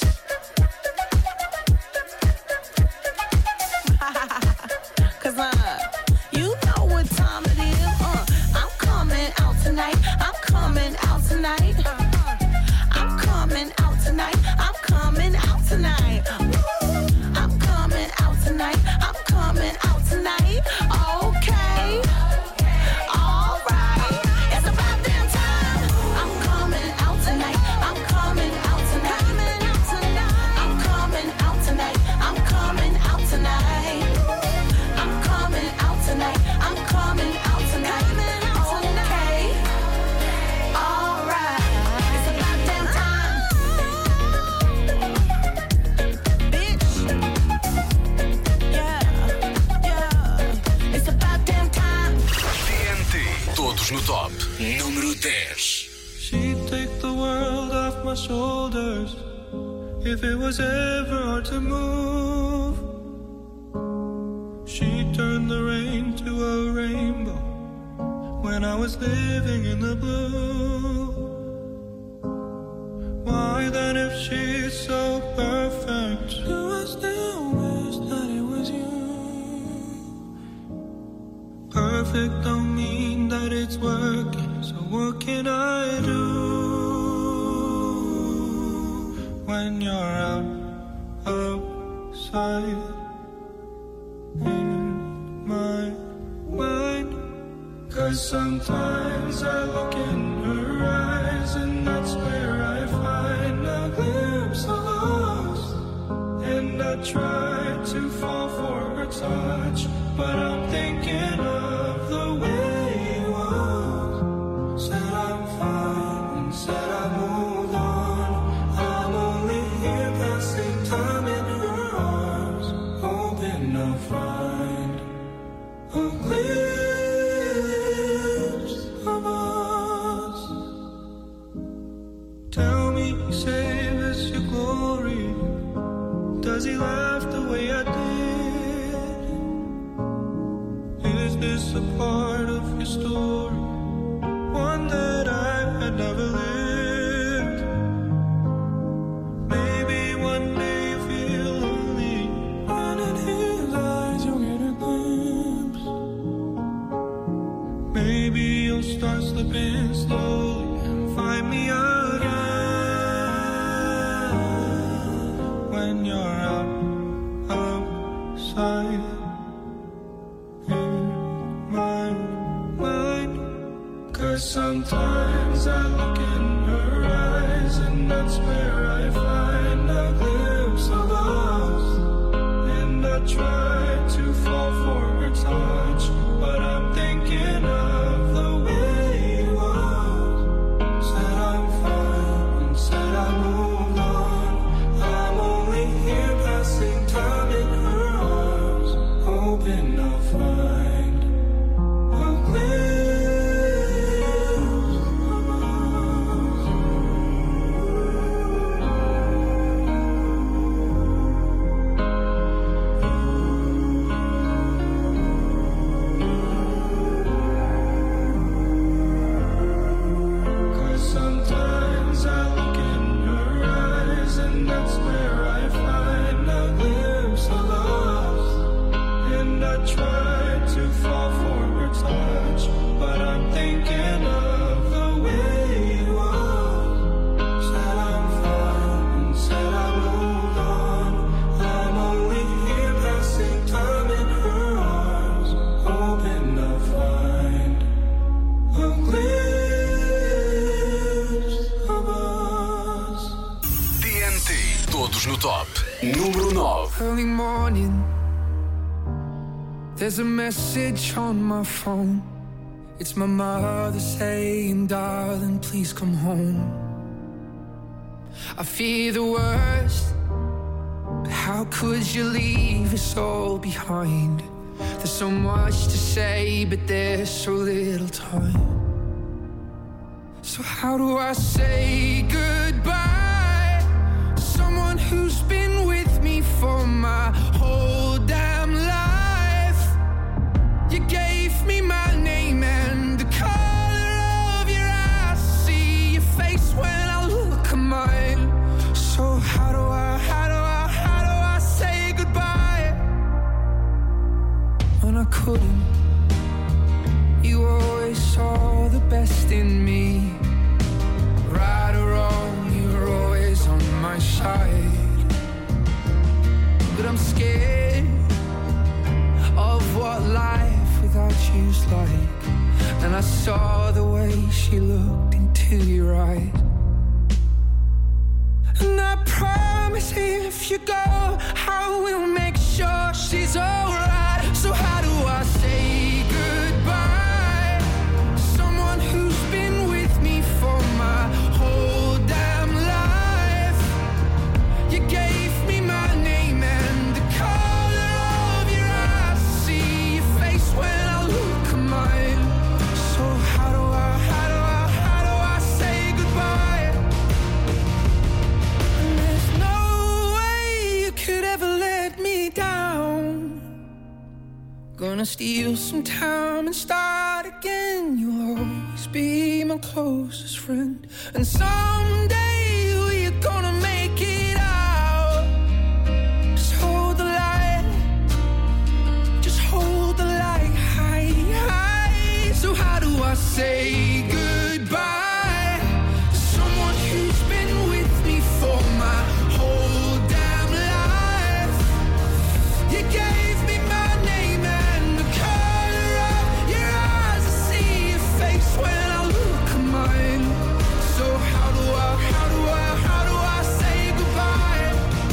Cause you know what time it is. I'm coming out tonight. I'm coming out tonight. I'm coming out tonight. I'm coming out tonight. I'm coming out tonight. I'm coming out tonight. Okay. Alright. It's about damn time. I'm coming out tonight. I'm coming out tonight. I'm coming out tonight. I'm coming out tonight. I'm coming out tonight. I'm coming out tonight. Okay. Alright. It's about damn time. Bitch. Yeah. It's about damn time. TNT. Todos no top. Número 10. She'd take the world off my shoulders if it was ever hard to move. She'd turn the rain to a rainbow when I was living in the blue. Why then, if she's so perfect, do I still wish that it was you? Perfect don't mean that it's working, so what can I do when you're outside in my mind? Cause sometimes I look in her eyes and that's where I find a glimpse of us. And I try to fall for her touch, but I'm thinking of the way it was. Said I'm fine and said I moved on. I'm only here passing time in her arms, hoping I'll find a glimpse of us. Tell me, save us your glory. Does he laugh the way I did? Is this a part of your story? One that I had never lived. Maybe one day you feel lonely, and in his eyes you'll get a glimpse. Maybe you'll start slipping slowly and find me again when sometimes I look in her eyes, and that's where I find a glimpse of us. And I try to fall for her touch, but I'm thinking of the way it was. Said I'm fine, and said I moved on. I'm only here passing time in her arms, hoping I'll find a glimpse. No top número 9. Early morning, there's a message on my phone. It's my mother saying, darling, please come home. I fear the worst, but how could you leave us all behind? There's so much to say, but there's so little time. So how do I say goodbye? Someone who's been with me for my whole damn life. You gave me my name and the color of your eyes. See your face when I look at mine. So how do I say goodbye? When I couldn't, you always saw the best in me. Right or wrong, you were always on my side. But I'm scared of what life without you's like. And I saw the way she looked into your eyes. And I promise if you go, I will make sure she's alright. So how do I say goodbye? Someone who's been with me for my whole damn life. You gave me my name and the color of your eyes. See your face when I look at mine. So how do I say goodbye? And there's no way you could ever let me down. Gonna steal some time and start again. You'll always be my closest friend. And someday we're gonna make it out. Just hold the light. Just hold the light high, high. So how do I say goodbye to someone who's been with me for my whole damn life? You gave me my name and the color of your eyes. I see your face when I look at mine. So how do I say goodbye?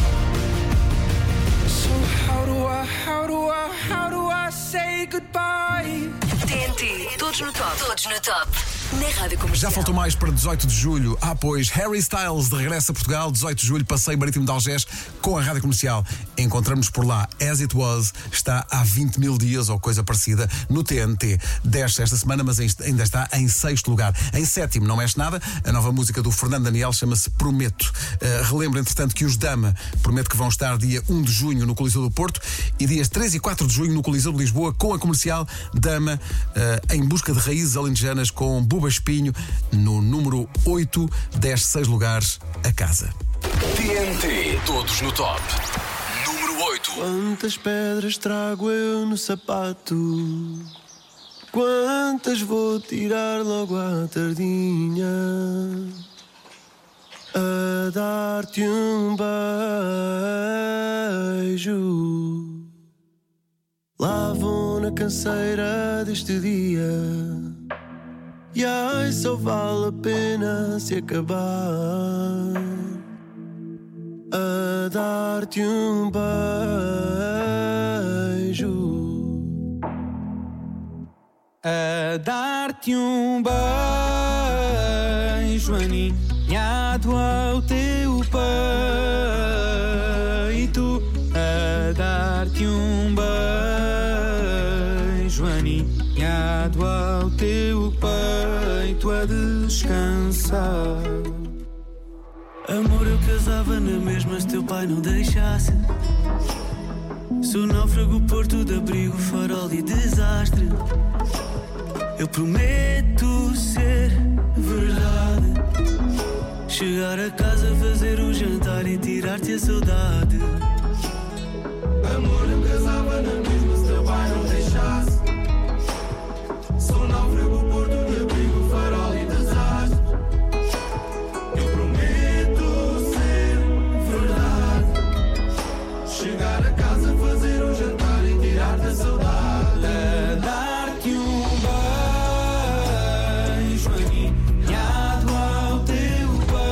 So how do I say goodbye? TNT, todos no top. Todos no top. Na Rádio Comercial. Já faltou mais para 18 de julho. Pois Harry Styles de regresso a Portugal. 18 de julho, passeio marítimo de Algés com a Rádio Comercial. Encontramos por lá As It Was. Está há 20 mil dias ou coisa parecida no TNT. Desce esta semana, mas ainda está em 6º lugar. Em 7º, não mexe nada. A nova música do Fernando Daniel chama-se Prometo. Relembro, entretanto, que os Dama prometo que vão estar dia 1 de junho no Coliseu do Porto e dias 3 e 4 de junho no Coliseu de Lisboa com a Comercial. Dama em busca de raízes alentejanas com Buba Espinho. No número 8, desce 6 lugares a casa. TNT, todos no top. Número 8. Quantas pedras trago eu no sapato? Quantas vou tirar logo à tardinha? A dar-te um beijo. Lá vou na canseira deste dia. E ai, só vale a pena se acabar a dar-te um beijo, a dar-te um beijo aninhado ao teu peito, a dar-te um beijo aninhado ao teu peito, a descansar. Amor, eu casava na mesma se teu pai não deixasse. Sou náufrago, porto de abrigo, farol e desastre. Eu prometo ser verdade, chegar a casa, fazer um jantar e tirar-te a saudade. Amor, eu casava na mesma se teu pai não deixasse. Sou náufrago, porto de abrigo, farol e desastre. Eu prometo ser verdade, chegar a casa, fazer um jantar e tirar-te a saudade. A dar-te um beijo aninhado ao teu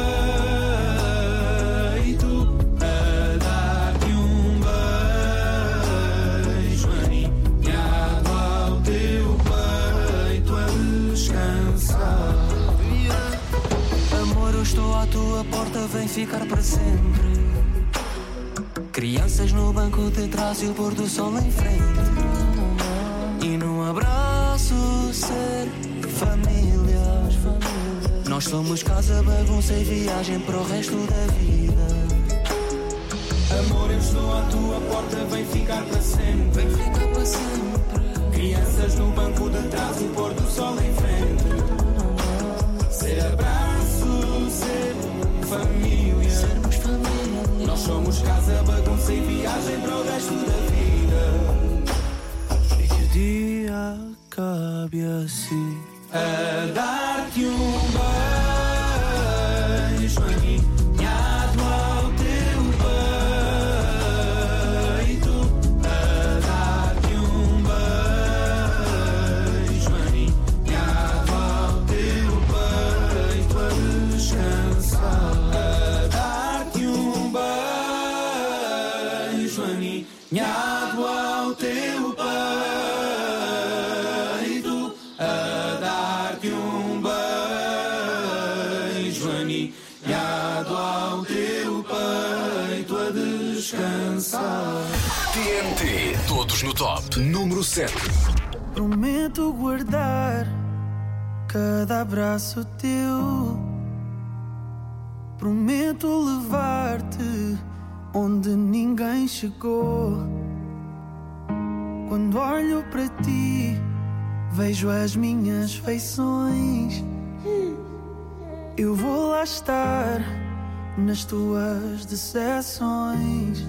peito, a dar-te um beijo aninhado ao teu peito, a descansar. Amor, eu estou à tua porta, vem ficar para sempre. Crianças no banco de trás e o pôr do sol em frente. E num abraço ser família. Nós somos casa, bagunça e viagem para o resto da vida. Amor, eu estou à tua porta, vem ficar para sempre. Vem ficar para sempre. Crianças no banco de trás e o pôr do sol em frente. Ser abraço, ser família. Sermos família. Nós somos casa, bagunça e viagem para o resto da vida. E que o dia acabe assim. A dar-te um beijo aninhado ao teu peito, a dar-te um beijo aninhado ao teu peito, a descansar. A dar-te um beijo aninhado ao teu peito, a dar-te um beijo aninhado ao teu peito, a descansar. TNT, todos no top. Número 7. Prometo guardar cada abraço teu. Prometo levar-te onde ninguém chegou. Quando olho para ti, vejo as minhas feições. Eu vou lá estar nas tuas decepções.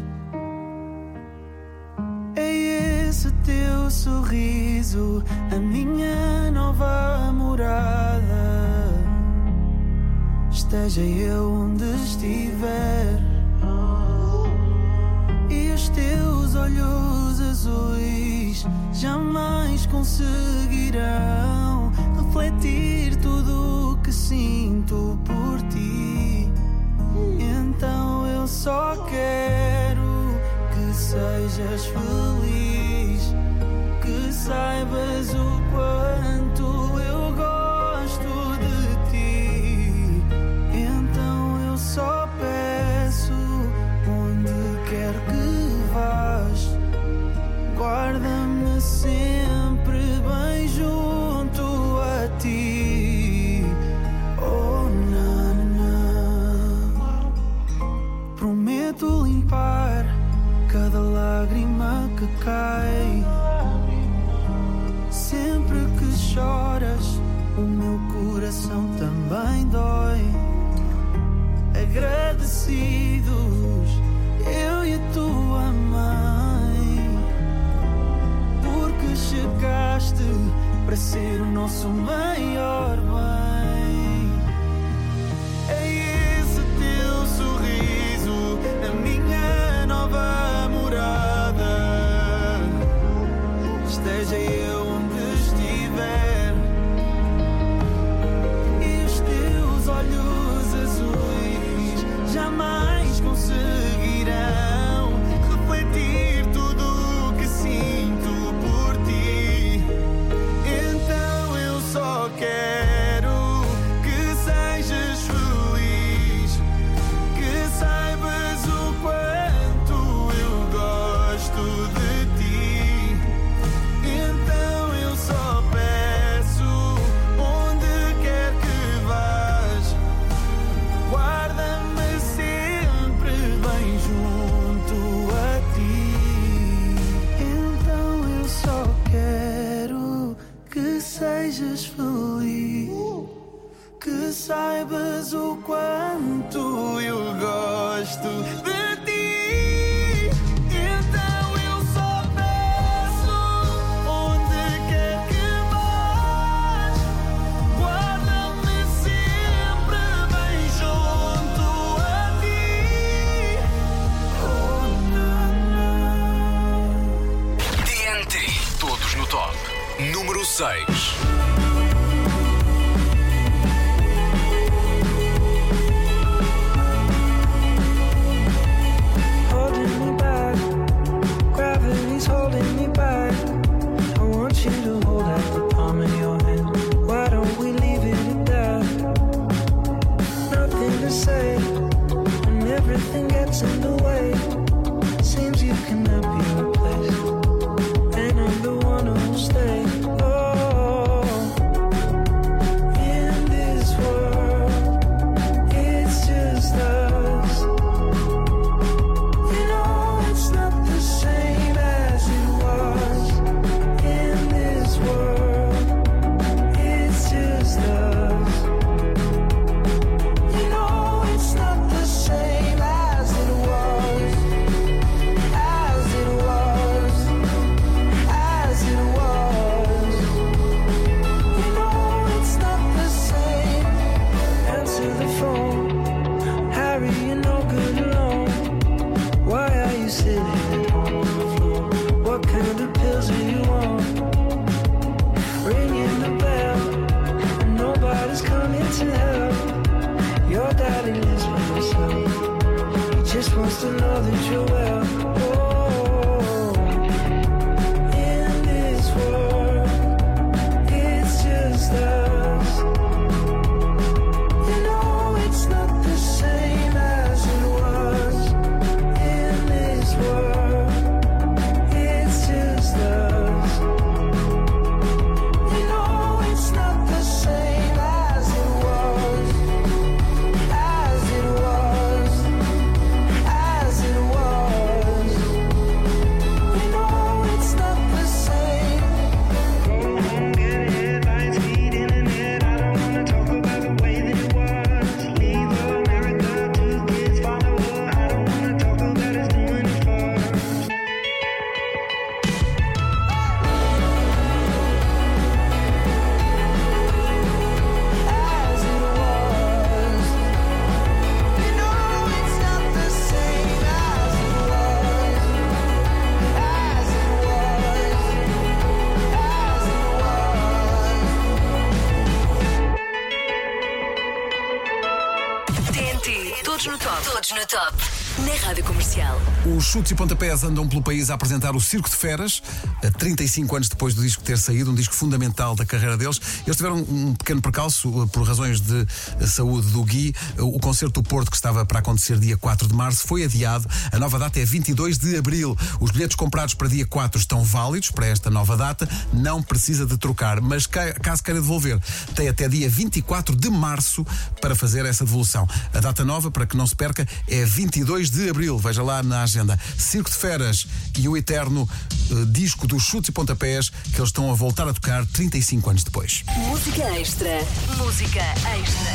É esse teu sorriso, a minha nova morada. Esteja eu onde estiver, e os teus olhos azuis jamais conseguirão refletir tudo o que sinto por ti. Então eu só quero que sejas feliz, que saibas o quanto eu gosto de ti. Então eu só peço, onde quer que vás, guarda-me sempre bem junto a ti. Oh, na, na. Prometo limpar cada lágrima que cai. Sempre que choras, o meu coração também dói. Agradecidos, eu e a tua mãe, porque chegaste para ser o nosso maior bem. É esse teu sorriso, a minha nova morada. Esteja eu onde estiver, Top. Número 6. Gravity's holding me back. I want you to hold out the palm of your hand. Why don't we leave it at that? Nothing to say when everything gets in the way. Seems you cannot be replaced, and I'm the one who'll stay. Oh, in this world, it's just us. You know it's not the same as it was. In this world, it's just us. You know it's not the same as it was. As it was. As it was. You know it's not the same. Answer the phone. Harry, you're no good alone. Why are you sitting at home on the floor? What kind of pills are you on? Ringing the bell, and nobody's coming to help. Your daddy lives by himself. He just wants to know that you're well. Oh, in this world, it's just us. You know it's not the same as it was. In this world, it's just us. You know it's not the same as it was. As it was. As it was. You know it's not the same. Go home, get headlines, feed internet. I don't wanna talk about the way that it was. Leave America, 2 kids follow her. I don't wanna talk about us doing it first. As it was. You know it's not the same as it was. As it was. As it was. TNT, todos no top. Todos no top. Na Rádio Comercial. Os Chutes e Pontapés andam pelo país a apresentar o Circo de Feras, 35 anos depois do disco ter saído, um disco fundamental da carreira deles. Eles tiveram um pequeno percalço por razões de saúde do Gui. O concerto do Porto, que estava para acontecer dia 4 de março, foi adiado. A nova data é 22 de abril. Os bilhetes comprados para dia 4 estão válidos para esta nova data. Não precisa de trocar, mas caso queira devolver, tem até dia 24 de março para fazer essa devolução. A data nova, para que não se perca, é 22 de abril. Veja lá na agenda. Circo de Feras e o eterno disco dos Chutes e Pontapés, que eles estão a voltar a tocar 35 anos depois. Música extra. Música extra.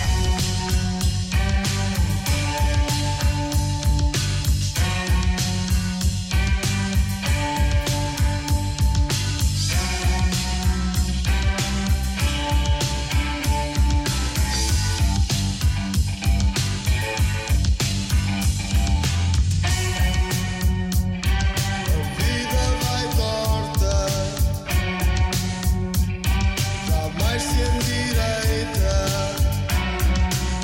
Mais se endireita.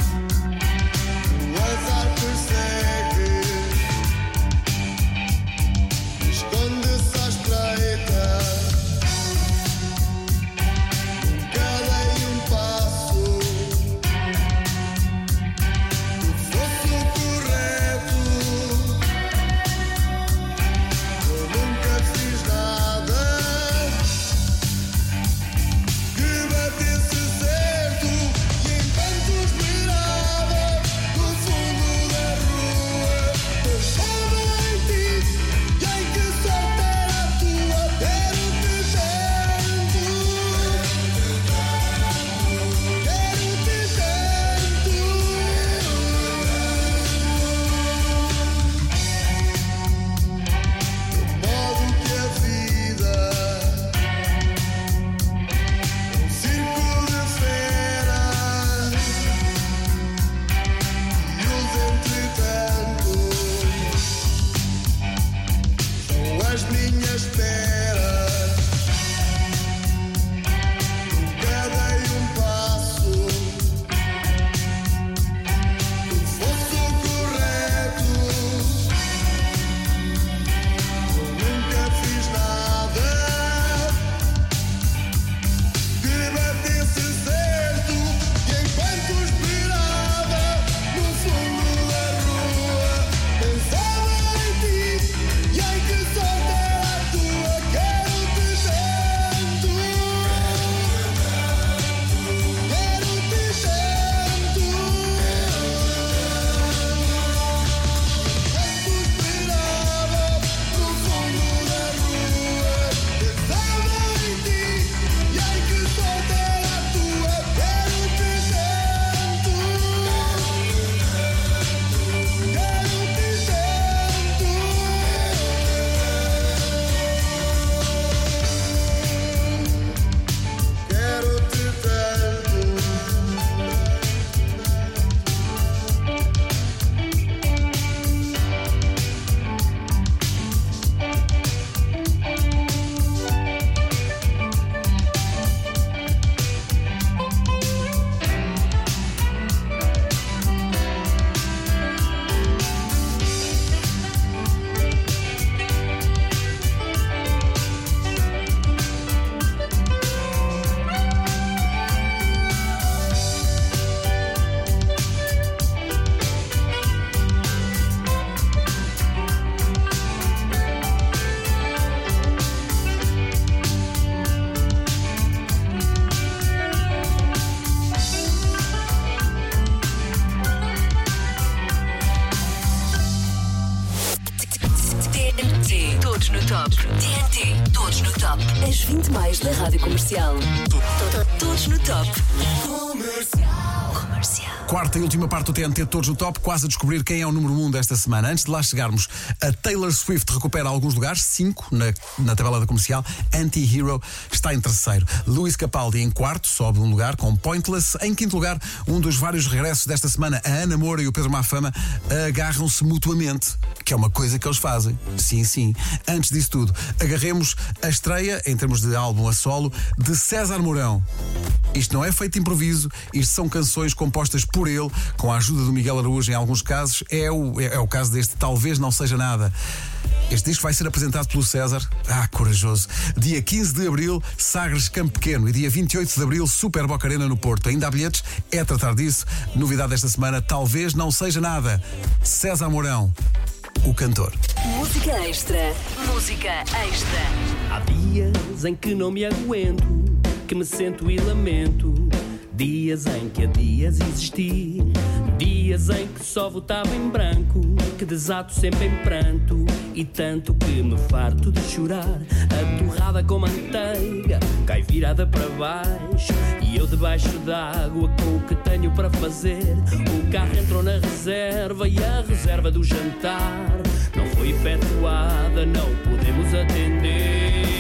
TNT, todos no top. As 20 mais da Rádio Comercial. Todos no top. Comercial. Quarta e última parte do TNT, todos no top, quase a descobrir quem é o número 1 desta semana. Antes de lá chegarmos, a Taylor Swift recupera alguns lugares, 5 na tabela da Comercial. Anti-Hero está em terceiro. Luís Capaldi em quarto, sobe um lugar com Pointless. Em quinto lugar, um dos vários regressos desta semana, a Ana Moura e o Pedro Mafama agarram-se mutuamente, que é uma coisa que eles fazem. Sim, sim. Antes disso tudo, agarremos a estreia, em termos de álbum a solo, de César Mourão. Isto não é feito de improviso, isto são canções compostas por ele, com a ajuda do Miguel Araújo em alguns casos. É o caso deste Talvez Não Seja Nada. Este disco vai ser apresentado pelo César, corajoso, dia 15 de Abril, Sagres Campo Pequeno, e dia 28 de Abril, Super Boca Arena no Porto. Ainda há bilhetes, é tratar disso. Novidade desta semana, Talvez Não Seja Nada. César Mourão, o cantor. Música extra. Música extra. Há dias em que não me aguento, que me sento e lamento. Dias em que há dias existi, dias em que só votava em branco, que desato sempre em pranto, e tanto que me farto de chorar. A torrada com manteiga cai virada para baixo, e eu debaixo d'água com o que tenho para fazer. O carro entrou na reserva e a reserva do jantar não foi efetuada, não podemos atender.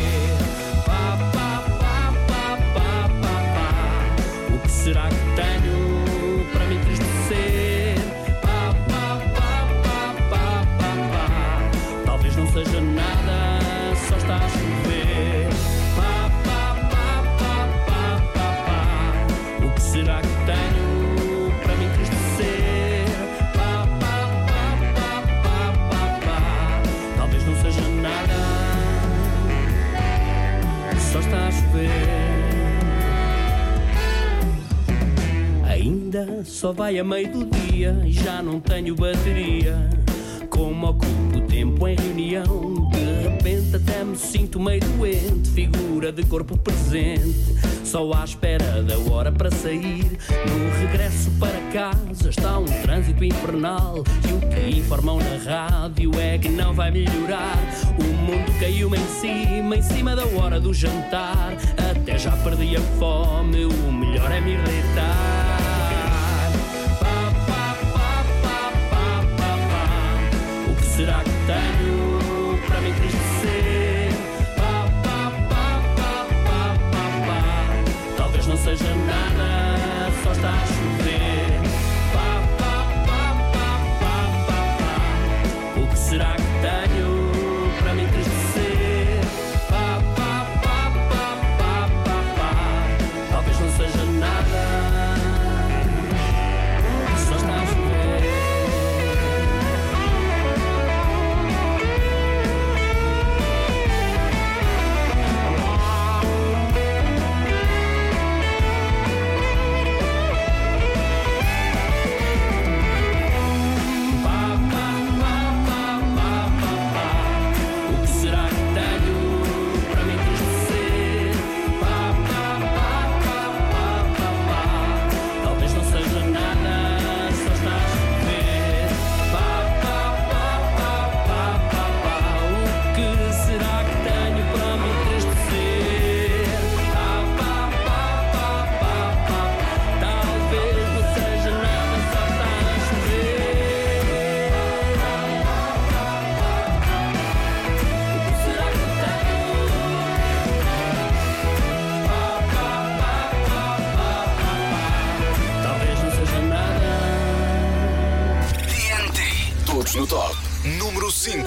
Será que tenho para me entristecer? Talvez não seja nada, só está a chover. O que será que tenho para me entristecer? Talvez não seja nada, só está a chover. Ainda só vai a meio do dia e já não tenho bateria. Como ocupo o tempo em reunião, de repente até me sinto meio doente. Figura de corpo presente, só à espera da hora para sair. No regresso para casa está um trânsito infernal, e o que informam na rádio é que não vai melhorar. O mundo caiu-me em cima da hora do jantar. Até já perdi a fome, o melhor é me deitar. Será que tenho para me entristecer? Talvez não seja nada, só está a chover. O que será que tenho para me entristecer? Talvez não seja nada, só está a chover. No top número 5.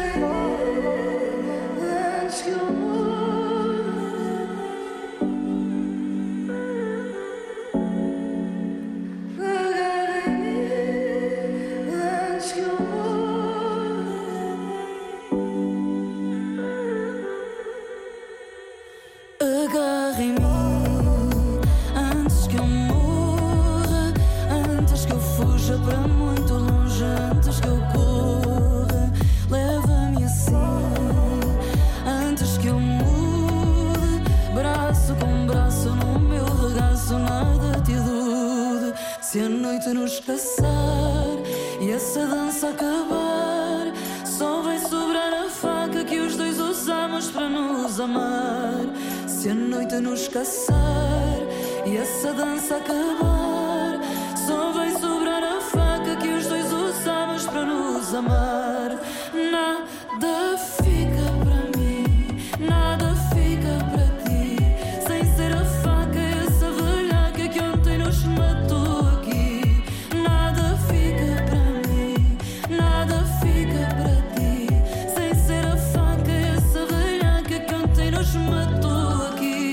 Agarra em mim antes que eu morra, antes que eu fuja para muito longe, antes que eu corra. Leva-me assim antes que eu mude, braço com braço no meu regaço, nada te ilude. Se a noite nos caçar e essa dança acabar, só vai sobrar a faca que os dois usamos amar. Se a noite nos caçar e essa dança acabar, só vai sobrar a faca que os dois usamos para nos amar. Nada fica para mim, nada fica para ti, sem ser a faca e essa velhaca que ontem nos matou aqui. Nada fica para mim, nada fica para ti, sem ser a faca e essa velhaca que ontem nos matou aqui.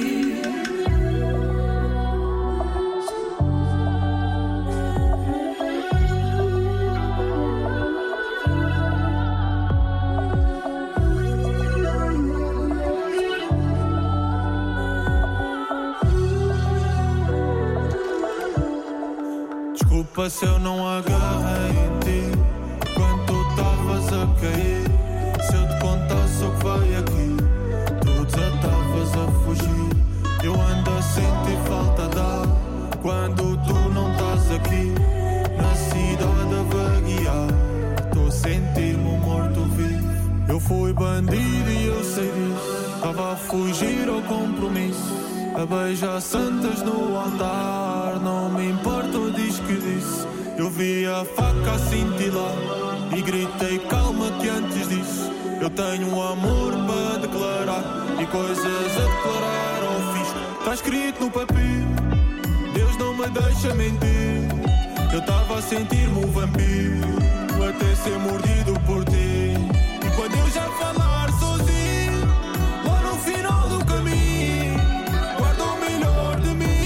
Desculpa se eu não agarrei em ti quando tu estavas a cair. Se eu te contasse o que vai aqui, tu desatavas a fugir. Eu ando a sentir falta de ar quando tu não estás aqui. Na cidade a vaguear, estou a sentir-me um morto-vivo. Eu fui bandido e eu sei disso. Estava a fugir ao compromisso, a beijar santas no altar. Não me importa o diz que disse. Eu vi a faca a cintilar e gritei calma que antes disso eu tenho um amor para declarar e coisas a declarar ao fisco. Está escrito no papel, Deus não me deixa mentir. Eu estava a sentir-me um vampiro até ser mordido por ti. E quando eu já falar sozinho, lá no final do caminho, guarda o melhor de mim.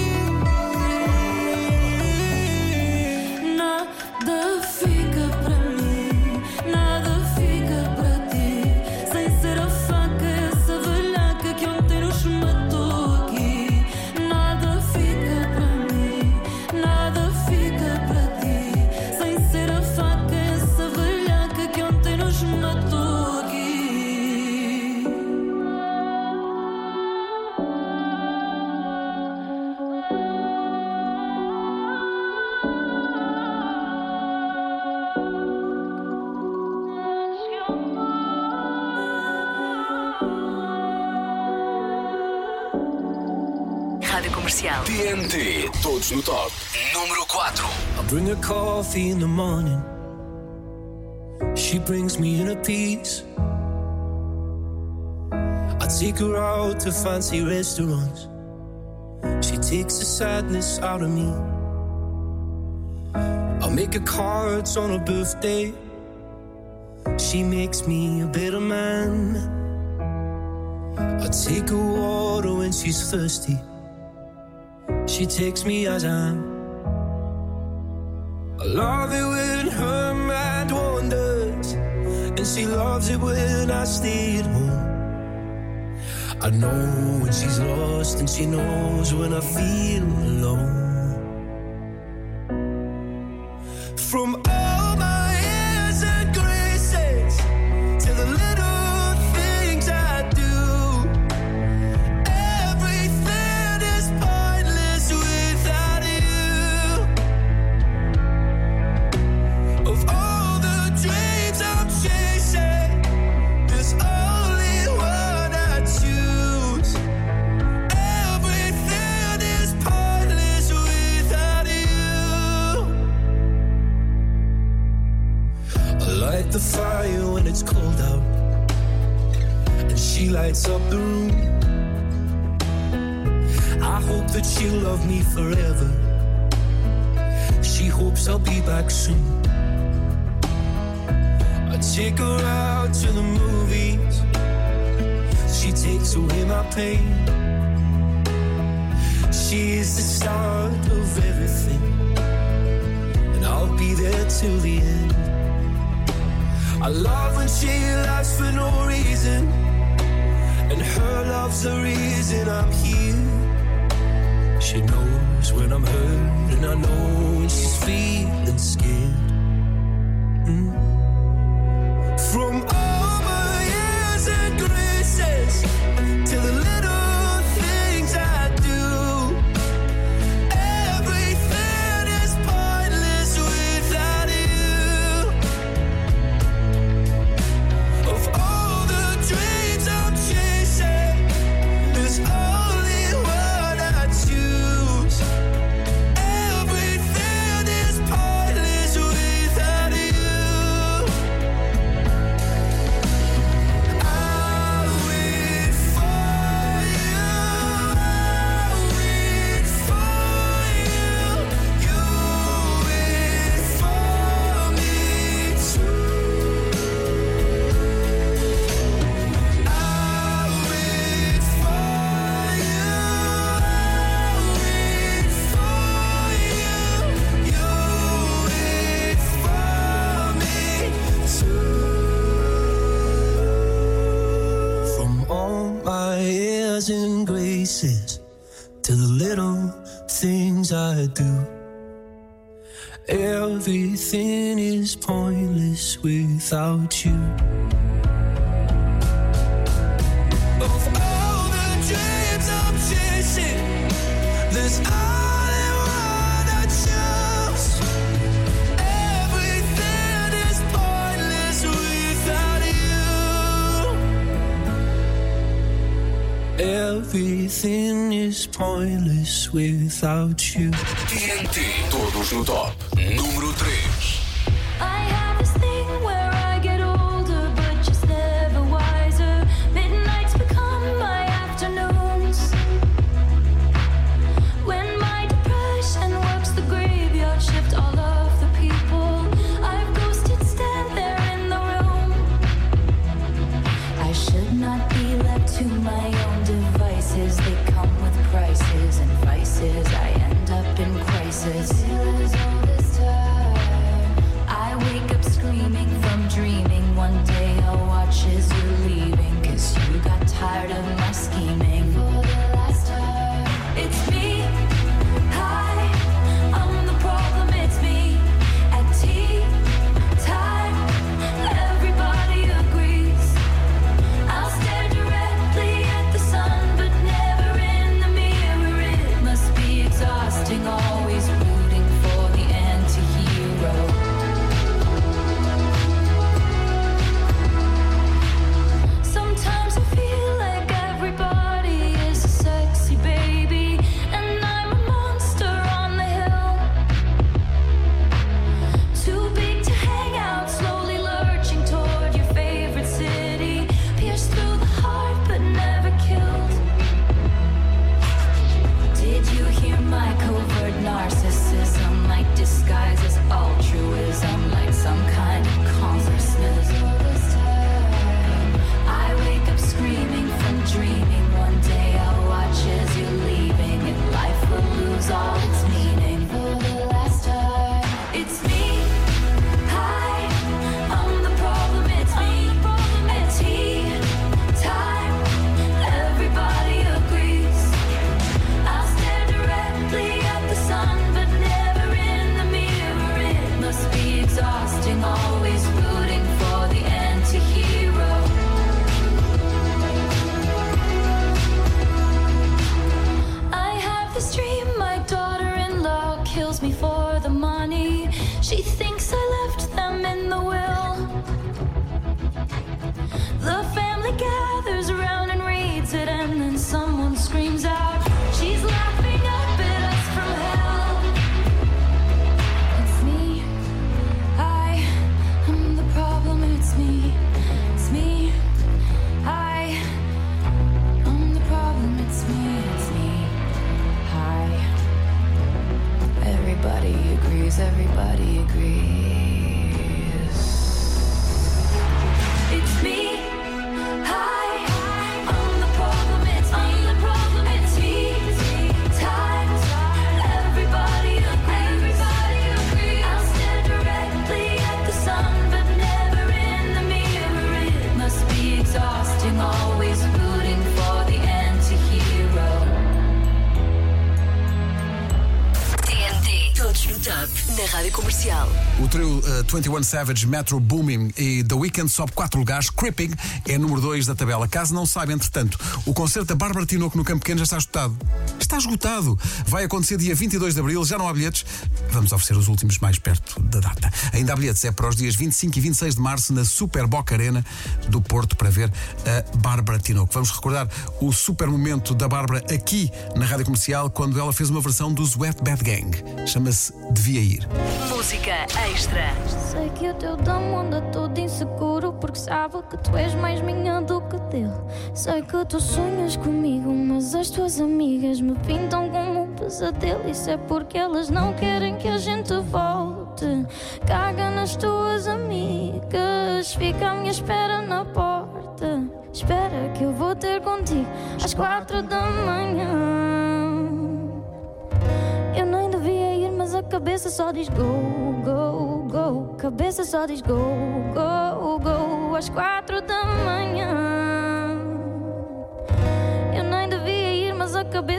Nada fica para mim, nada fica para ti, sem ser a faca essa velhaca que ontem nos matou aqui. Nada fica para mim, nada fica para ti, sem ser a faca essa velhaca que ontem nos matou aqui. Rádio Comercial. TNT, todos no top. Número 4. I bring her coffee in the morning. She brings me inner peace. I take her out to fancy restaurants. She takes the sadness out of me. I make her cards on her birthday. She makes me a better man. I take her water when she's thirsty. She takes me as I am. I love it when her mind wanders, and she loves it when I stay at home. I know when she's lost, and she knows when I feel alone. From all my airs and graces to the little things I do, everything is pointless without you. Of all the dreams I'm chasing, there's only one I choose. Everything is pointless without you. I light the fire when it's cold out, and she lights up the room. I hope that she'll love me forever. She hopes I'll be back soon. I take her out to the movies. She takes away my pain. She is the start of everything, and I'll be there till the end. I love when she laughs for no reason, and her love's the reason I'm here. She knows when I'm hurt, and I know when she's feeling scared. From all my years and graces to the little things I do, everything is pointless without you. Of all the dreams I'm chasing, 1,000 graces to the little things I do. Everything is pointless without you. Of all the dreams I'm chasing, there's only one I choose. Everything is pointless without you. Everything is pointless without you. TNT, todos no top. Número 3. I have this thing where I get older, but just never wiser. Midnights become my afternoons. When my depression works the graveyard shift, all of the people I've ghosted stand there in the room. I should not be left to my own devices. They come with prices and vices. I end up in crisis. I wake up screaming from dreaming. One day I'll watch as you're leaving, 'cause you got tired of my scheming. For the last time, it's me. Hi, I'm the problem, it's me. At tea time, everybody agrees. I'll stare directly at the sun, but never in the mirror. It must be exhausting, always rooting for the anti-hero. Sometimes I feel like everybody is a sexy baby, and I'm a monster on the hill. Too big to hang out, slowly lurching toward your favorite city. Pierced through the heart, but never killed. Did you hear my covert narcissism? Like disguise as altruism, like some kind of consciousness. I wake up screaming from dreaming. One day I'll watch as you're leaving, and life will lose all its meaning. For the last time, it's me. Hi, I'm the problem, it's me. At tea time, everybody agrees. I'll stare directly at the sun, but never in the mirror. It must be exhausting, always rooting for the anti-hero. I have this dream, my daughter-in-law kills me for the money. She thinks I left them in the will. The family gathers around and reads it, and then someone screams out, she's laughing up at us from hell. It's me. I'm the problem, it's me. It's me. I'm the problem, it's me. It's me. Hi. Everybody agrees, everybody agrees. It's me. Hi. I'm the problem, it's me. I'm the problem, it's me. Time. Everybody agrees. Everybody agrees. I'll stare directly at the sun, but never in the mirror. It must be exhausting, always rooting for the anti-hero. TNT, todos no top, na Rádio Comercial. O trio 21 Savage, Metro Boomin e The Weeknd sobe 4 lugares. Creeping é número 2 da tabela. Caso não saiba, entretanto, o concerto da Bárbara Tinoco no Campo Pequeno já está esgotado. Está esgotado. Vai acontecer dia 22 de Abril, já não há bilhetes. Vamos oferecer os últimos mais perto da data. Ainda há bilhetes, é para os dias 25 e 26 de março na Super Boca Arena do Porto para ver a Bárbara Tinoco. Vamos recordar o super momento da Bárbara aqui na Rádio Comercial quando ela fez uma versão dos Wet Bad Gang. Chama-se Devia Ir. Música extra. Sei que o teu damo anda todo inseguro, porque sabe que tu és mais minha do que dele. Sei que tu sonhas comigo, mas as tuas amigas me pintam como um pesadelo. Isso é porque elas não querem que a gente volte. Caga nas tuas amigas, fica à minha espera na porta. Espera que eu vou ter contigo às 4 da manhã. Eu nem devia ir, mas a cabeça só diz go, go, go. Cabeça só diz go, go, go. Às 4 da manhã. Eu nem devia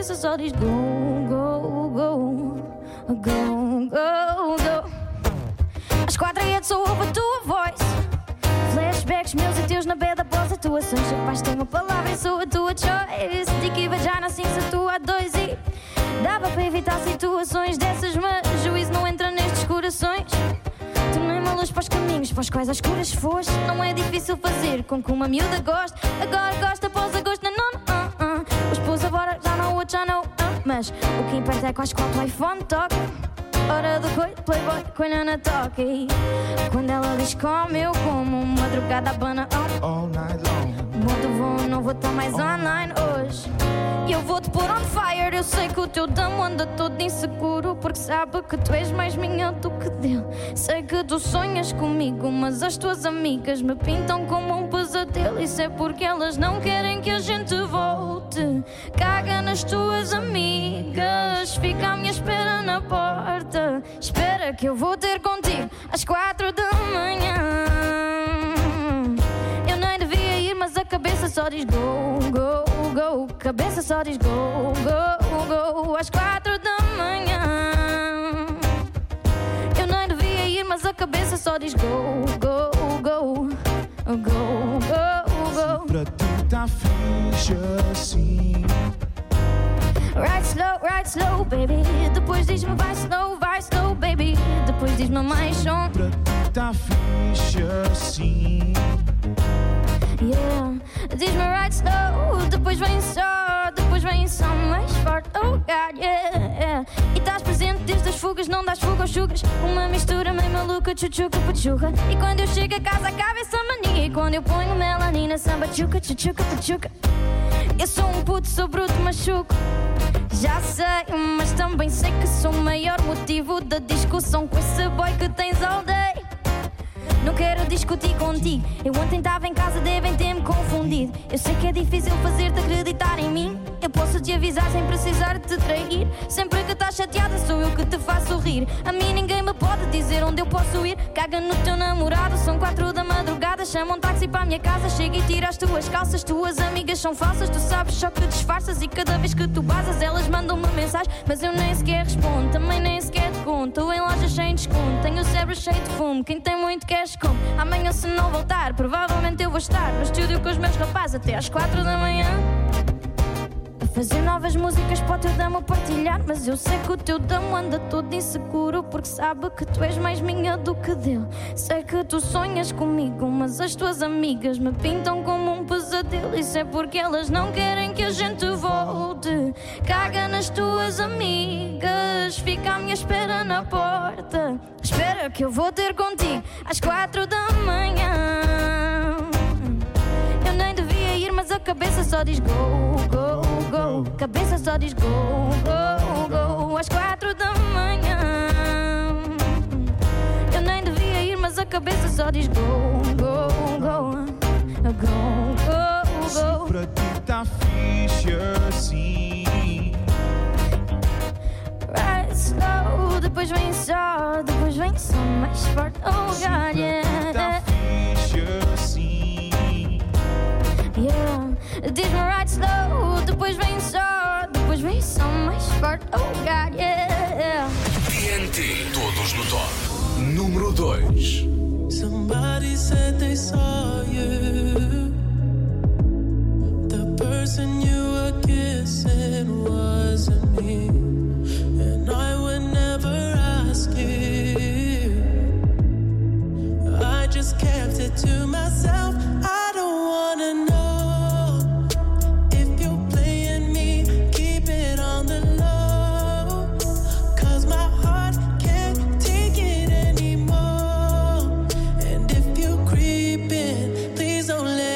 cabeça só diz go, go, go, go, go, go. Às 4 e só ouve a tua voz. Flashbacks meus e teus na bed após atuações. Capaz de ter uma palavra e sou a tua choice. Sticky vagina assim se atua a dois e dava para evitar situações dessas, mas juízo não entra nestes corações. Tornei uma luz para os caminhos para os quais as escuras foste. Não é difícil fazer com que uma miúda goste. Agora gosta após agosto, não. Os pôs agora já não, outro já não. Mas o que importa é quase qual o iPhone toca. Hora do coito, playboy, coelho na toca. E quando ela diz come, eu como madrugada abana all night long. Modo voo, não vou estar mais online hoje. E eu vou-te pôr on fire. Eu sei que o teu damo anda todo inseguro, porque sabe que tu és mais minha do que dele. Sei que tu sonhas comigo, mas as tuas amigas me pintam como um pesadelo. Isso é porque elas não querem que a gente volte. Caga nas tuas amigas, fica à minha espera na porta. Espera que eu vou ter contigo às 4 da manhã. Eu nem devia ir, mas a cabeça só diz go, go, go. Cabeça só diz go, go, go. Às 4 da manhã. Eu nem devia ir, mas a cabeça só diz go, go, go, go, go, go. Pra tu tá fixe assim. Right slow, baby. Depois diz-me vai slow, baby. Depois diz-me mais som. Pra tu tá fixe assim. Yeah, diz-me right slow. Depois vem só mais forte. Oh God, yeah. E estás presente desde as fugas, não dás fuga aos chugas. Uma mistura meio maluca, chuchuca, pachuca. E quando eu chego a casa acaba essa mania. E quando eu ponho melanina, samba, chuca, chuchuca, pachuca. Eu sou um puto, sou bruto, machuco. Já sei, mas também sei que sou o maior motivo da discussão com esse boy que tens all day. Não quero discutir contigo. Eu ontem estava em casa, devem ter-me confundido. Eu sei que é difícil fazer-te acreditar em mim. Eu posso te avisar sem precisar de te trair. Sempre que estás chateada sou eu que te faço rir. A mim ninguém me pode dizer onde eu posso ir. Caga no teu namorado, são 4 da madrugada. Chama um táxi para a minha casa, chega e tira as tuas calças. Tuas amigas são falsas, tu sabes só que disfarças. E cada vez que tu basas elas mandam uma mensagem, mas eu nem sequer respondo, também nem sequer te conto. Estou em loja sem desconto, tenho o cérebro cheio de fumo. Quem tem muito cash come. Amanhã se não voltar, provavelmente eu vou estar no estúdio com os meus rapazes até às 4 da manhã. Fazer novas músicas para o teu damo partilhar. Mas eu sei que o teu damo anda todo inseguro, porque sabe que tu és mais minha do que dele. Sei que tu sonhas comigo, mas as tuas amigas me pintam como um pesadelo. Isso é porque elas não querem que a gente volte. Caga nas tuas amigas, fica à minha espera na porta. Espera que eu vou ter contigo às 4 da manhã. Eu nem devia ir, mas a cabeça só diz go, go, go. Cabeça só diz go, go, go. Às 4 da manhã. Eu nem devia ir, mas a cabeça só diz go, go, go. Go, go, go. Pra ti tá fixe assim. Right slow, depois vem só mais forte. Oh God, yeah. Tá fixe assim. Yeah, diz-me right slow, depois vem só mais forte. Oh God, yeah. TNT, todos no top. Número 2. Somebody said they saw you. The person you were kissing wasn't me, and I would never ask you. I just kept it to myself. I don't wanna know. Please don't let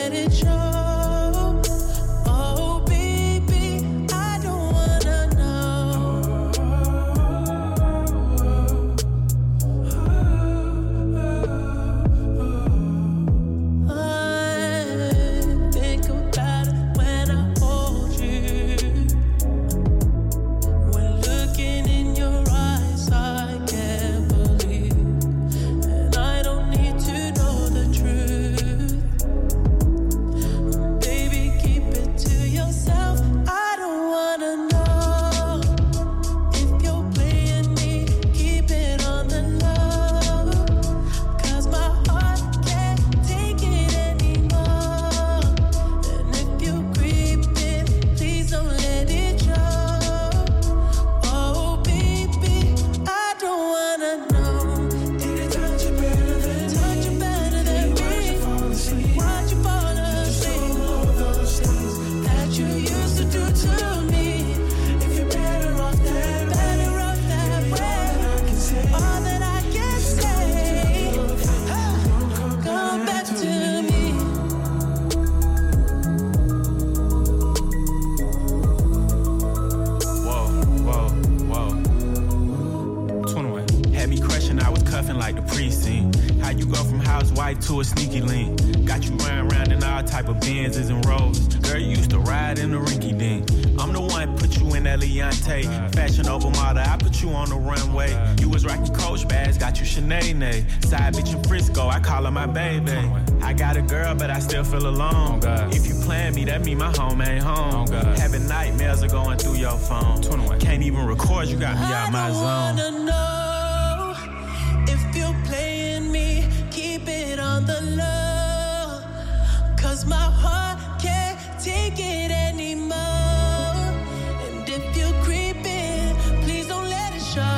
to a sneaky link. Got you round in all type of Benzes and Rolls. Girl, you used to ride in the rinky dink. I'm the one put you in that Leontay. Fashion over model, I put you on the runway. You was rocking Coach bags, got you Sinead. Side bitch in Frisco, I call her my baby. I got a girl, but I still feel alone. If you plan me, that mean my home ain't home. Having nightmares are going through your phone. Can't even record, you got me out my zone. I wanna know if you're playing me, keep it on the low. 'Cause my heart can't take it anymore. And if you're creeping, please don't let it show.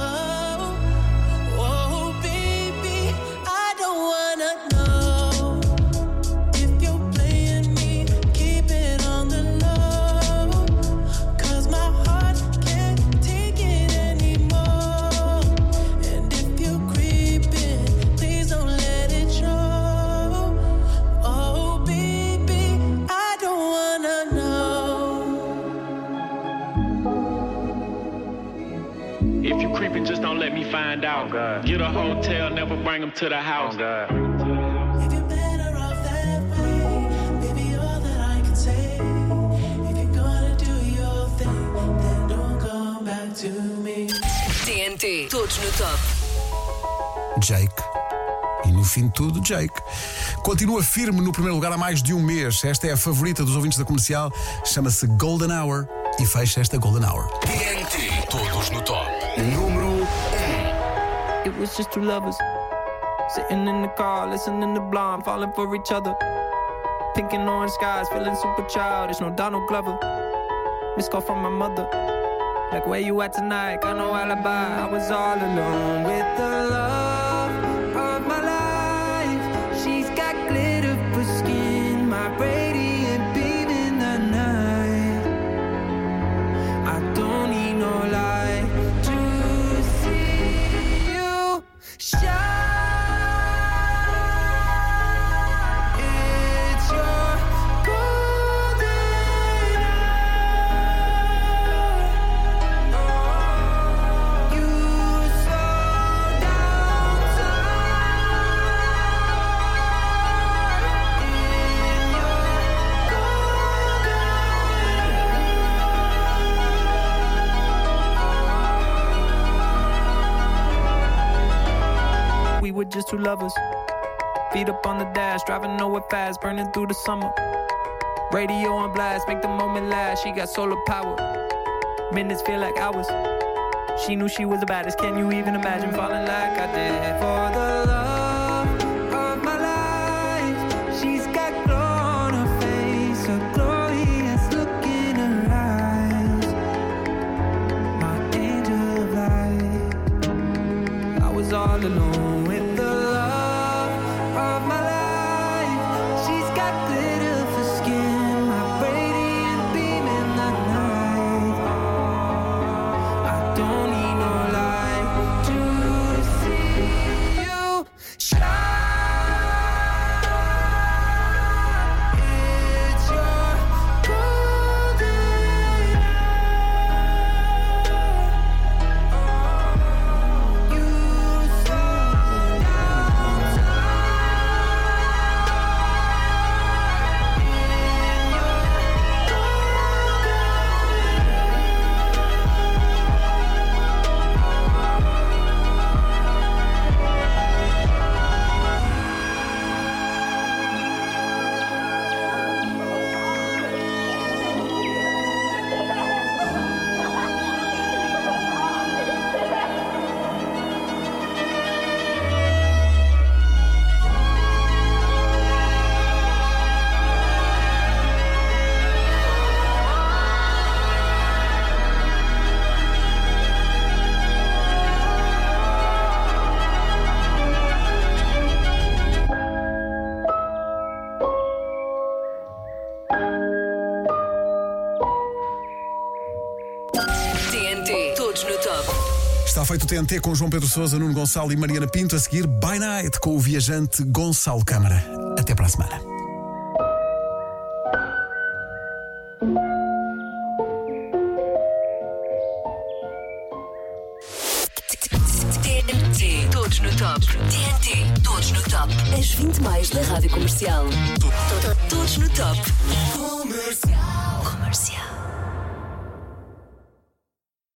Oh, baby, I don't wanna know if you're playing me, keep it on the low. 'Cause my heart can't take it anymore. And if you're creeping, please don't let it show. Oh, baby, I don't wanna know. If you creeping, just don't let me find out. Get a hotel, never bring them to the house. If you're better off that way, baby, all that I can say. If you're gonna do your thing, then don't come back to me. TNT, todos no top. Jake. E no fim de tudo, Jake. Continua firme no primeiro lugar há mais de um mês. Esta é a favorita dos ouvintes da Comercial. Chama-se Golden Hour. E fecha esta Golden Hour. TNT, todos no top. Número 1. It was just two lovers sitting in the car, listening to Blonde, falling for each other. Pink and orange skies, feeling super childish. No Donald Glover. Missed call from my mother. Like, where you at tonight? Got no alibi. I was all alone with the love of my life. She's got glitter for skin, my radiant beam in the night. I don't need no light to see you shine. It's your golden hour. You slow down We were just two lovers, feet up on the dash, driving nowhere fast, burning through the summer. Radio on blast, make the moment last. She got solar power, minutes feel like hours. She knew she was the baddest. Can you even imagine falling like I did for the love of my life? She's got glow on her face, a glorious look in her eyes. My angel of light. I was all alone with the love of my life. She's got glitter for skin, my radiant beam in the night. I don't need no light to see you shine. It's your golden hour. You slow down TNT, todos no top. Está feito o TNT com João Pedro Sousa, Nuno Gonçalo e Mariana Pinto. A seguir, By Night com o viajante Gonçalo Câmara. Até para a semana. TNT, todos Todos no top. TNT, todos no top. As 20 mais da Rádio Comercial. Todos no top. Comercial.